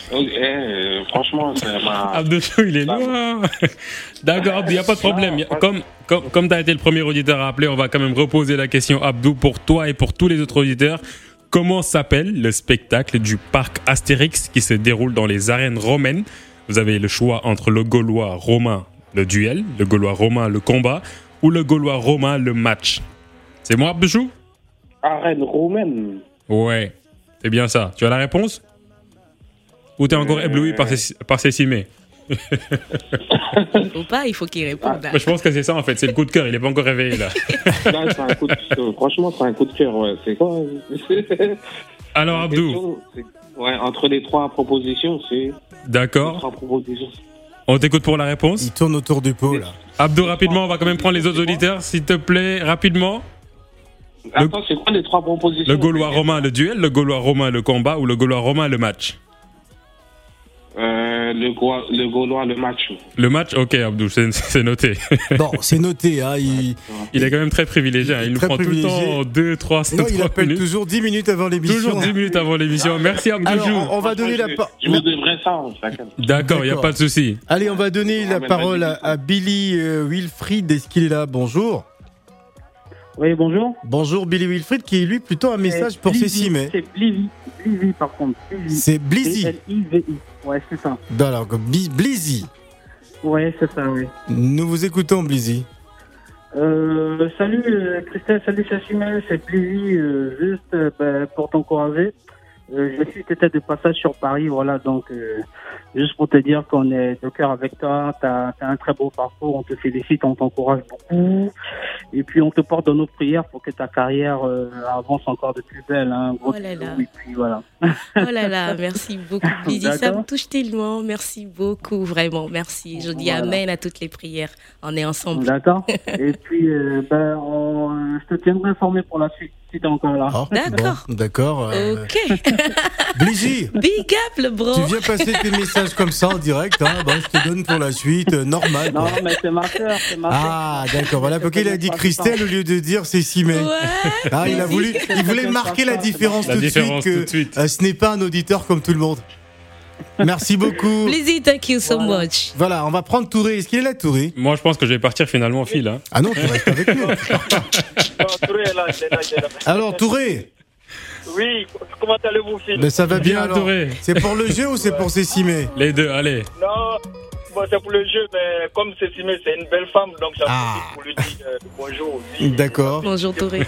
franchement, ça m'a... Abdouchou, il est loin. D'accord, il n'y a pas de problème. Comme tu as été le premier auditeur à appeler, on va quand même reposer la question, Abdou, pour toi et pour tous les autres auditeurs. Comment s'appelle le spectacle du parc Astérix qui se déroule dans les arènes romaines? Vous avez le choix entre le Gaulois romain, le duel, le Gaulois romain, le combat, ou le Gaulois romain, le match. C'est moi, Abdouchou? Arène romaine. Ouais, c'est bien ça. Tu as la réponse? Ou t'es encore ébloui par Cécimé? Ou pas, il faut qu'il réponde. Je pense que c'est ça en fait, c'est le coup de cœur, il est pas encore réveillé là. Là, c'est un coup de cœur. Franchement, c'est un coup de cœur, ouais. C'est quoi? Alors Abdou. Ouais, entre les 3 propositions, c'est... D'accord. 3 propositions. On t'écoute pour la réponse. Il tourne autour du pot là. Abdou, rapidement, on va quand même prendre les autres auditeurs, s'il te plaît, rapidement. Attends, c'est quoi les 3 propositions? Le Gaulois romain, le duel, le Gaulois romain, le combat, ou le Gaulois romain, le match? Le Gaulois, le match. Le match, ok Abdou, c'est noté. Bon, c'est noté. Hein, il est quand même très privilégié. Hein, il nous prend tout le temps 2, 3 minutes. Non, il appelle toujours 10 minutes avant l'émission. Toujours 10 minutes avant l'émission. Merci Abdou. Alors, on va donner la parole. Je vous devrais ça. D'accord, il n'y a pas de souci. Allez, on va donner la parole à Billy Wilfried. Est-ce qu'il est là? Bonjour. Oui, bonjour. Bonjour Billy Wilfried, qui est lui plutôt un message pour Cécimé. C'est Blizzy par contre. C'est Blizzy. B-L-I-V-I. Ouais, c'est ça. Alors, Blizzy. Ouais, c'est ça, oui. Nous vous écoutons, Blizzy. Salut Christelle, salut Cécimé, c'est Blizzy, juste pour t'encourager. Je suis peut-être de passage sur Paris, voilà, donc juste pour te dire qu'on est de cœur avec toi, t'as un très beau parcours, on te félicite, on t'encourage beaucoup, et puis on te porte dans nos prières pour que ta carrière avance encore de plus belle. Hein, Oh là là. Et puis voilà. Oh là là, merci beaucoup, Blizzy. Ça me D'accord. touche tellement. Merci beaucoup, vraiment. Merci. Je dis Voilà. amen à toutes les prières. On est ensemble. D'accord. Et puis, je te tiendrai informé pour la suite, si t'es encore là. Ah, D'accord. bon, d'accord. Ok. Blizzy, Big up, le bro. tu viens passer tes messages comme ça en direct. Hein, bon, je te donne pour la suite, normal. Non, quoi. mais c'est ma sœur, c'est ma sœur. Ah, d'accord. Voilà pourquoi il a dit Christelle au lieu de dire Cécimé. Ouais. Ah, il voulait marquer la différence La tout de différence suite tout de suite. que ce n'est pas un auditeur comme tout le monde. Merci beaucoup. Blizzy, thank you so much. Voilà, on va prendre Touré. Est-ce qu'il est là, Touré? Moi, je pense que je vais partir finalement, Phil. Hein. Ah non, tu restes avec nous. Touré est là, il est là. Alors, Touré, Oui, comment allez-vous, Phil? ben, ça va bien, Bien, alors. Touré. C'est pour le jeu ou c'est pour Cécimé? Les deux, allez. Non, bon, c'est pour le jeu, mais comme Cécimé, c'est une belle femme, donc j'en Ah. profite pour lui dire bonjour aussi. D'accord. Bonjour, Touré.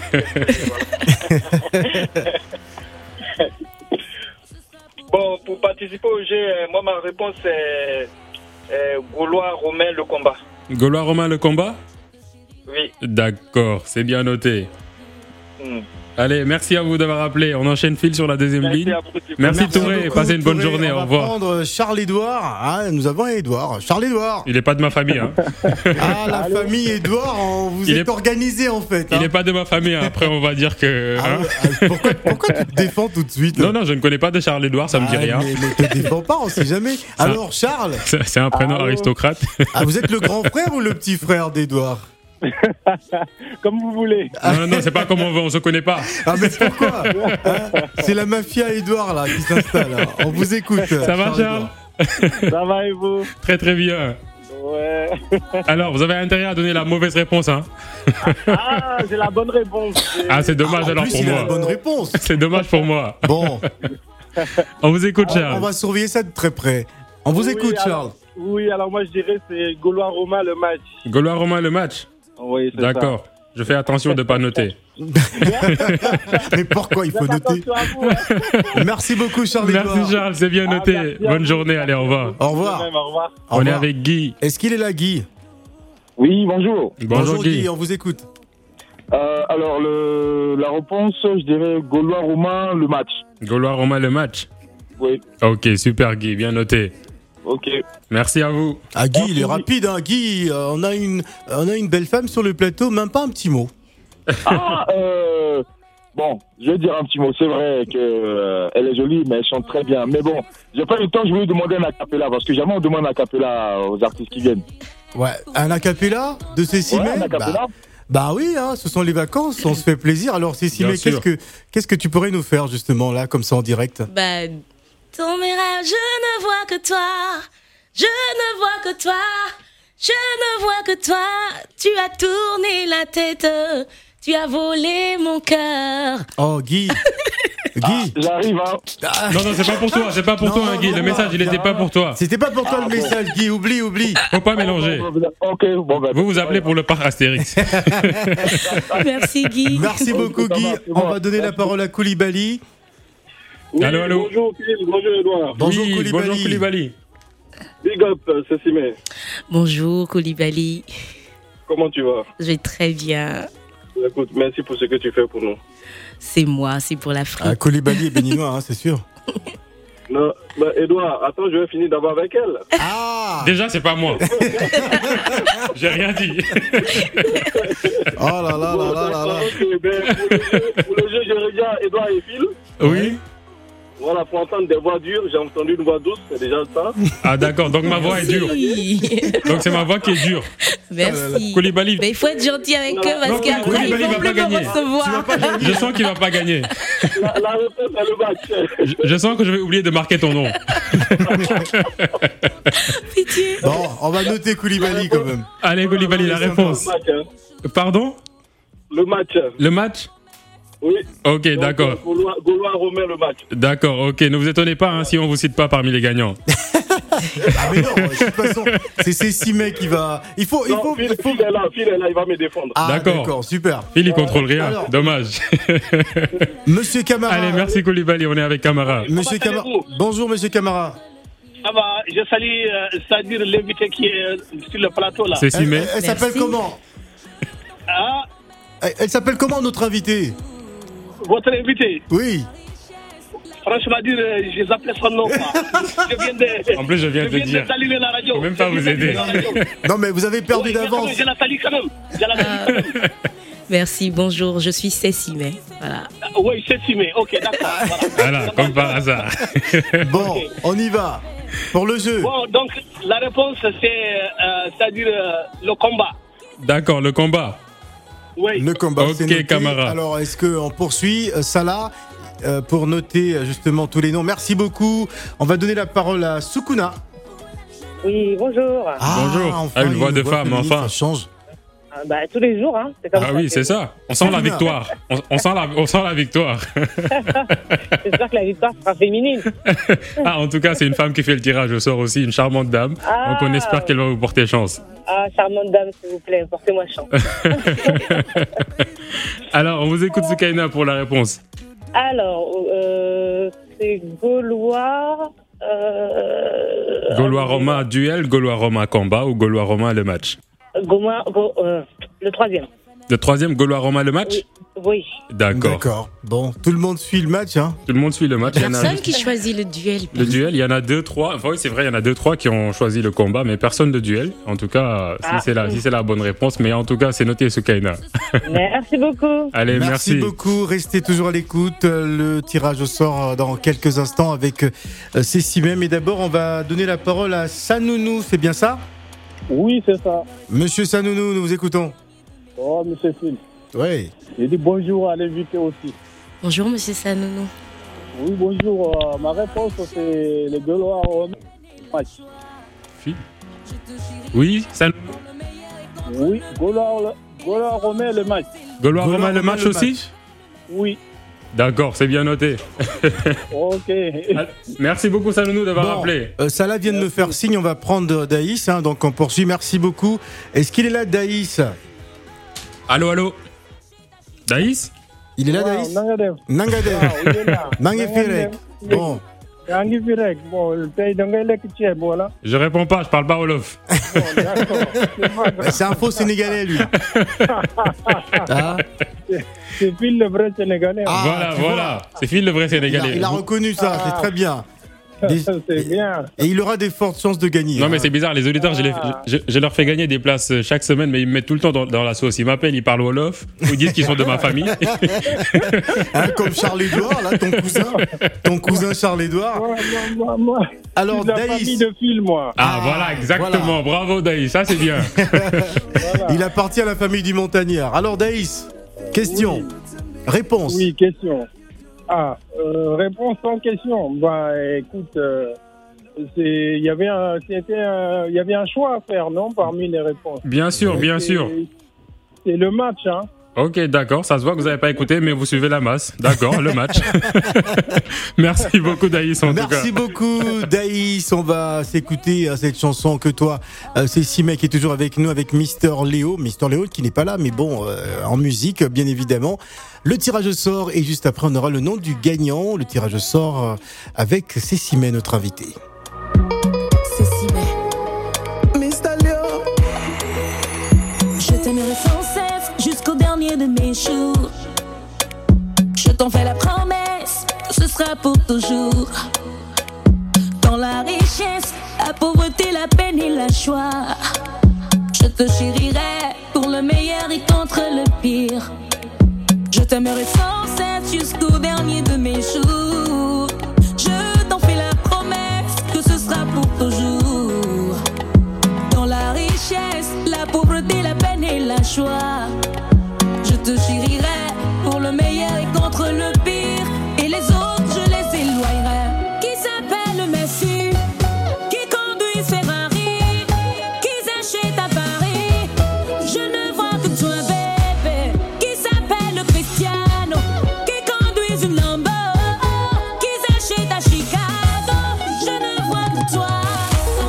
Bon, pour participer au jeu, moi, ma réponse est Gaulois Romain le combat. Gaulois Romain le combat? Oui. D'accord, c'est bien noté. Hmm. Allez, merci à vous d'avoir appelé. On enchaîne Phil sur la deuxième Merci ligne. à vous. Merci Touré, beaucoup, passez une bonne Touré. journée, On au va revoir. prendre Charles-Édouard. Ah, nous avons Édouard. Charles-Édouard. Il n'est pas de ma famille. Hein. Ah, la famille Édouard, vous Il êtes est- organisé en fait. Il hein. n'est pas de ma famille. Hein. Après, on va dire que. Ah, hein. pourquoi tu te défends tout de suite? Non, non, je ne connais pas de Charles Édouard, ça me dit Ah, rien. Mais te défends pas, on sait jamais. Alors, Charles, C'est un prénom aristocrate. vous êtes le grand frère ou le petit frère d'Édouard? Comme vous voulez. Non, non, c'est pas comme on veut, on se connaît pas. Ah, mais pourquoi hein? C'est la mafia Édouard là qui s'installe. hein. On vous écoute. Ça va, Charles? Ça va et vous? Très très bien. Ouais. Alors, vous avez intérêt à donner la mauvaise réponse, hein? Ah, j'ai la bonne réponse. Ah, c'est dommage En alors plus, pour il a la moi. bonne réponse. C'est dommage pour moi. Bon, On vous écoute, on Charles. va surveiller ça de très près. On vous Oui, écoute, Charles. alors- Oui, alors moi je dirais c'est Gaulois Romain le match. Gaulois Romain le match. Oui, c'est ça. D'accord. Je fais attention de ne pas noter. Mais pourquoi il faut Faites noter? attention à vous. Hein. Merci beaucoup, Charles-Édouard. Merci Charles, c'est bien Ah, noté. merci à Bonne vous. journée, allez, au revoir. Au revoir. Même, au revoir. Au On est revoir. avec Guy. Est-ce qu'il est là, Guy? Oui, bonjour. Bonjour Guy. on vous écoute. Alors, la réponse, je dirais Gaulois Romain, le match. Gaulois Romain le match. Oui, Ok, super Guy, bien noté. ok. Merci à vous. Ah, Guy, il est rapide. Hein. Guy, on a une belle femme sur le plateau, même pas un petit mot. Ah, bon, je vais dire un petit mot. C'est vrai que elle est jolie, mais elle chante très bien. Mais bon, j'ai pas eu le temps, je voulais demander un acapella, parce que jamais on demande un acapella aux artistes qui viennent. Ouais, un acapella de Cécimé? Ouais, un acapella. Bah oui, hein, ce sont les vacances, on se fait plaisir. Alors Cécimé, Bien sûr. qu'est-ce que tu pourrais nous faire justement là, comme ça en direct? Bah, dans mes rêves, je ne vois que toi. Je ne vois que toi. Je ne vois que toi. Tu as tourné la tête. Tu as volé mon cœur. Oh Guy, Guy. J'arrive, hein. Ah, Non, non, c'est pas pour toi, c'est pas pour Non, toi, hein, Guy. non, Le non, message, il n'était pas pour toi. c'était pas pour toi le message, Guy. Oublie. Faut pas mélanger. Ok, bon, ben. Vous vous appelez pour le parc Astérix. Merci, Guy. Merci beaucoup, Ça Guy. va, c'est On bon. va donner la parole à Koulibaly. Oui, Allô, allô. Bonjour Phil, bonjour Edouard. Bonjour Oui, Koulibaly. bonjour Koulibaly. Big up, Cécimé. Bonjour, Koulibaly. Comment tu vas? Je vais très bien. Écoute, merci pour ce que tu fais pour nous. C'est moi, c'est pour l'Afrique. Ah, Koulibaly est béninois, hein, c'est sûr. Non, bah, Edouard, attends, je vais finir d'abord avec elle. Ah. Déjà, c'est pas moi. J'ai rien dit. Oh là là là là là là. Ok, ben, pour le jeu, je regarde Edouard et Phil. Oui. Voilà, pour entendre des voix dures, j'ai entendu une voix douce, c'est déjà ça. Ah, d'accord, donc ma voix est dure. Oui. Donc c'est ma voix qui est dure. Merci. Koulibaly, Mais il faut être gentil avec eux parce Non, qu'après, Koulibaly ils va vont pas plus me gagner. recevoir. je sens qu'il va pas gagner. La réponse est le match. Je sens que je vais oublier de marquer ton nom. Pitié. Bon, on va noter Koulibaly quand même. Allez, Koulibaly, la réponse. Le match, hein. Pardon? Le match. Le match? Oui. Ok, Donc, d'accord. Gaulois Romain, le match. D'accord, ok. Ne vous étonnez pas hein, si on vous cite pas parmi les gagnants. Ah mais non, de toute façon, c'est Cécimé qui va... Il faut... Phil est là, il va me défendre. Ah, D'accord, super. Phil, il contrôle rien, Alors- dommage. Monsieur Camara. Allez, merci Koulibaly, on est avec Camara. Monsieur Camara. Bonjour, monsieur Camara. Ça va, je salue, c'est-à-dire l'invité qui est sur le plateau là. Cécimé. Elle s'appelle comment? Ah, Elle s'appelle comment, notre invitée? votre invité, Oui. franchement dire, je les appelle son nom. Je viens de, En plus, je viens de dire. de saluer la radio. Faut même pas Je viens vous de aider. saluer la radio. Non, mais vous avez perdu Oui, d'avance. Je la salue quand même. Je la salue quand même. Merci, bonjour, je suis Cécimé. Voilà. Oui, c'est Simé. Ok, d'accord. Voilà, comme par hasard. Bon, on y va. Pour le jeu. Bon, donc la réponse c'est-à-dire le combat. D'accord, le combat. Oui. Le combat, c'est Ok, noté. Camara. Alors, est-ce qu'on poursuit Salah, pour noter justement tous les noms. Merci beaucoup. On va donner la parole à Sukuna. Oui, bonjour. Bonjour. Ah, une voix de femme, féminine, enfin. Ça change. Tous les jours, hein. C'est comme Ah ça oui, que- c'est ça. On sent la victoire. On sent la victoire. J'espère que la victoire sera féminine. Ah, en tout cas, c'est une femme qui fait le tirage au sort aussi, une charmante dame. Ah. Donc on espère qu'elle va vous porter chance. Ah, charmante dame, s'il vous plaît, portez-moi chance. Alors, on vous écoute, Soukaina, pour la réponse. Alors, c'est Gaulois. Gaulois-Roma duel, Gaulois-Roma combat ou Gaulois-Roma le match? Le troisième. Le troisième, Gaulois-Roma le match? Oui. D'accord. Bon, tout le monde suit le match, hein. Tout le monde suit le match. Il y en a- Personne qui choisit le duel. Le duel, il y en a 2, 3. Enfin, oui, c'est vrai, il y en a 2, 3 qui ont choisi le combat, mais personne de duel. En tout cas, si c'est la bonne réponse. Mais en tout cas, c'est noté, Soukaina. Merci beaucoup. Allez, merci. beaucoup. Restez toujours à l'écoute. Le tirage au sort dans quelques instants avec Cécimé. Mais d'abord, on va donner la parole à Sanounou. C'est bien ça? Oui, c'est ça. Monsieur Sanounou, nous vous écoutons. Oh, monsieur Phil. Oui. J'ai dit bonjour à l'invité aussi. Bonjour, monsieur Sanounou. Oui, bonjour. Ma réponse, c'est les Gaulois au match. Oui, ça... Oui, Gaulois Romain le match. Gaulois-Roma le match aussi? Oui. D'accord, c'est bien noté. Ok. Merci beaucoup, Sanounou, d'avoir Bon, appelé. Salah vient de me faire signe. On va prendre Daïs, hein, donc on poursuit. Merci beaucoup. Est-ce qu'il est là, Daïs? Allô, allô? Daïs? Il est là, Daïs? Nangadev. Nangadev. Ah, il est là. Nangefirek. Bon. Nangefirek. Bon, le pays d'Angalek, voilà. Je réponds pas, je parle pas Wolof. C'est un faux Sénégalais, lui. Ah. C'est Phil le vrai Sénégalais. Voilà. C'est Phil le vrai Sénégalais. Il a reconnu ça, c'est très bien. C'est bien. Et il aura des fortes chances de gagner. Non, mais c'est bizarre, les auditeurs, je leur fais gagner des places chaque semaine, mais ils me mettent tout le temps dans la sauce. Ils m'appellent, ils parlent Wolof, ou ils disent qu'ils sont de ma famille. Hein, comme Charles-Édouard, là, ton cousin Charles-Édouard. Moi, alors, je suis de la famille de Phil, moi. Ah, voilà, exactement. Voilà. Bravo, Daïs, ça c'est bien. Il appartient à la famille du montagnard. Alors, Daïs, question. Oui. Réponse. Oui, question. Réponse sans question. Bah, écoute, il y avait un choix à faire, non, parmi les réponses. Bien sûr, bien sûr. C'est le match, hein. Ok, d'accord, ça se voit que vous n'avez pas écouté, mais vous suivez la masse. D'accord, le match. Merci beaucoup, Daïs, en tout cas. Merci beaucoup, Daïs. On va s'écouter cette chanson que toi, c'est Simé qui est toujours avec nous, avec Mister Léo. Mister Léo qui n'est pas là, mais bon, en musique, bien évidemment. Le tirage au sort, et juste après, on aura le nom du gagnant. Le tirage au sort avec Cécimé, notre invité. Cécimé. Mister Léo. Je t'aimerai sans cesse jusqu'au dernier de mes jours. Je t'en fais la promesse que ce sera pour toujours. Dans la richesse, la pauvreté, la peine et la joie, je te chérirai pour le meilleur et contre le pire. Je t'aimerai sans cesse jusqu'au dernier de mes jours. Je t'en fais la promesse que ce sera pour toujours. Dans la richesse, la pauvreté, la peine et la joie, je te chérirai pour le meilleur et contre le pire. Et les autres, je les éloignerai. Qui s'appelle Messi, qui conduit Ferrari, qui s'achète à Paris. Je ne vois que toi, bébé. Qui s'appelle Cristiano, qui conduit une Lambo, qui s'achète à Chicago. Je ne vois que toi.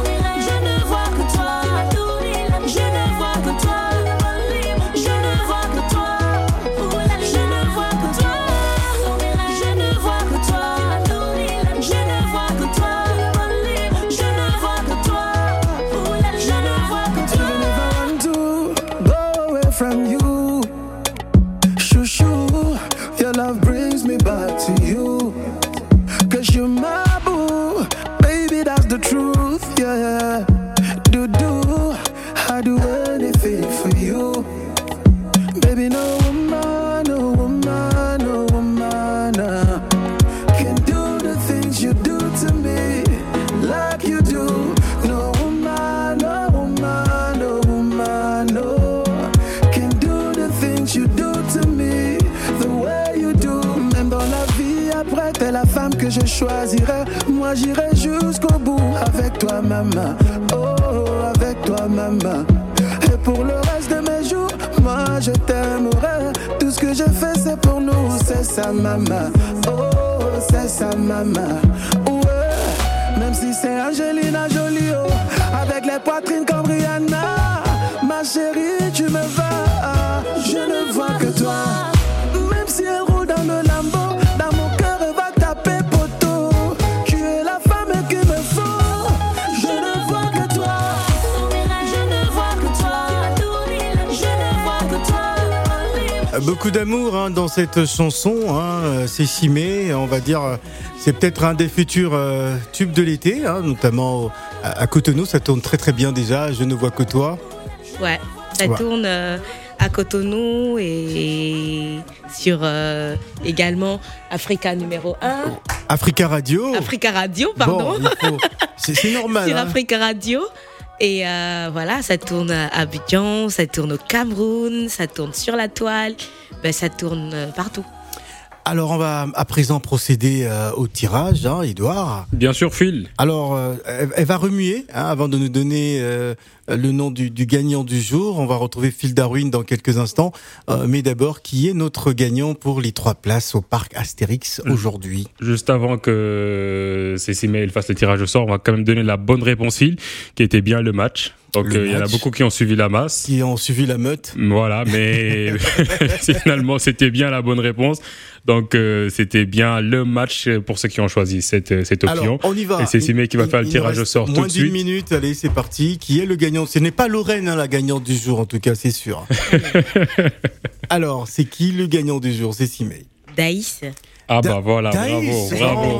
je choisirai. Moi j'irai jusqu'au bout avec toi maman. Oh, avec toi maman. Et pour le reste de mes jours, moi je t'aimerai. Tout ce que je fais c'est pour nous, c'est ça maman. Oh, c'est ça maman. Ouais, même si c'est Angelina Jolie, oh, avec les poitrines comme Rihanna. Ma chérie, tu me vas, je ne vois que toi. Même si elle roule dans le Lambo, dans mon cœur elle va taper poteau. Tu es la femme qu'il me faut. Je ne vois que toi. Je ne vois que toi. Je ne vois que toi. Beaucoup d'amour hein, dans cette chanson, hein, c'est Simé, on va dire, c'est peut-être un des futurs tubes de l'été, hein, notamment à Cotonou, ça tourne très très bien déjà, Je ne vois que toi. Ouais, ça tourne à Cotonou et sur également Africa numéro 1. Africa Radio. Africa Radio, pardon. Bon, c'est normal. Sur hein. Africa Radio. Et voilà, ça tourne à Abidjan, ça tourne au Cameroun, ça tourne sur la toile, ça tourne partout. Alors, on va à présent procéder au tirage, hein, Edouard. Bien sûr, Phil. Alors, elle va remuer hein, avant de nous donner le nom du gagnant du jour. On va retrouver Phil Darwin dans quelques instants. Mais d'abord, qui est notre gagnant pour les 3 places au parc Astérix aujourd'hui? Juste avant que Cécile fasse le tirage au sort, on va quand même donner la bonne réponse, Phil, qui était bien le match. Donc il y en a beaucoup qui ont suivi la masse. Qui ont suivi la meute. Voilà, mais finalement c'était bien la bonne réponse. Donc c'était bien le match pour ceux qui ont choisi cette option. Alors, on y va. Et c'est Simé qui va faire le tirage au sort tout de suite. Moins d'1 minute, allez c'est parti. Qui est le gagnant? Ce n'est pas Lorraine hein, la gagnante du jour en tout cas, c'est sûr. Alors, c'est qui le gagnant du jour? C'est Simé. Daïs. Ah bah voilà, Daïs. bravo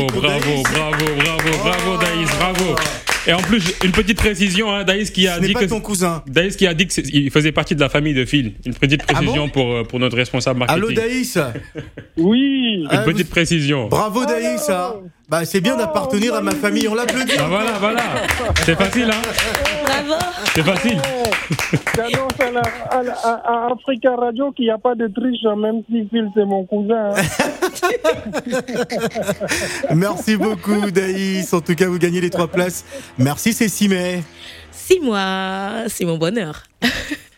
Daïs, bravo. Et en plus, une petite précision, hein, Daïs qui a dit que ton cousin. Daïs qui a dit qu'il faisait partie de la famille de Phil. Une petite précision pour notre responsable marketing. Allô Daïs. Oui. Une petite précision. Bravo Daïs. Hein. Bah c'est bien d'appartenir à ma famille, on l'applaudit. Ah voilà. C'est facile hein. Bravo. C'est facile. J'annonce à Africa Radio qu'il n'y a pas de triche, même si Phil c'est mon cousin. Merci beaucoup Daïs. En tout cas, vous gagnez les 3 places. Merci Cécile. 6 mois, c'est mon bonheur.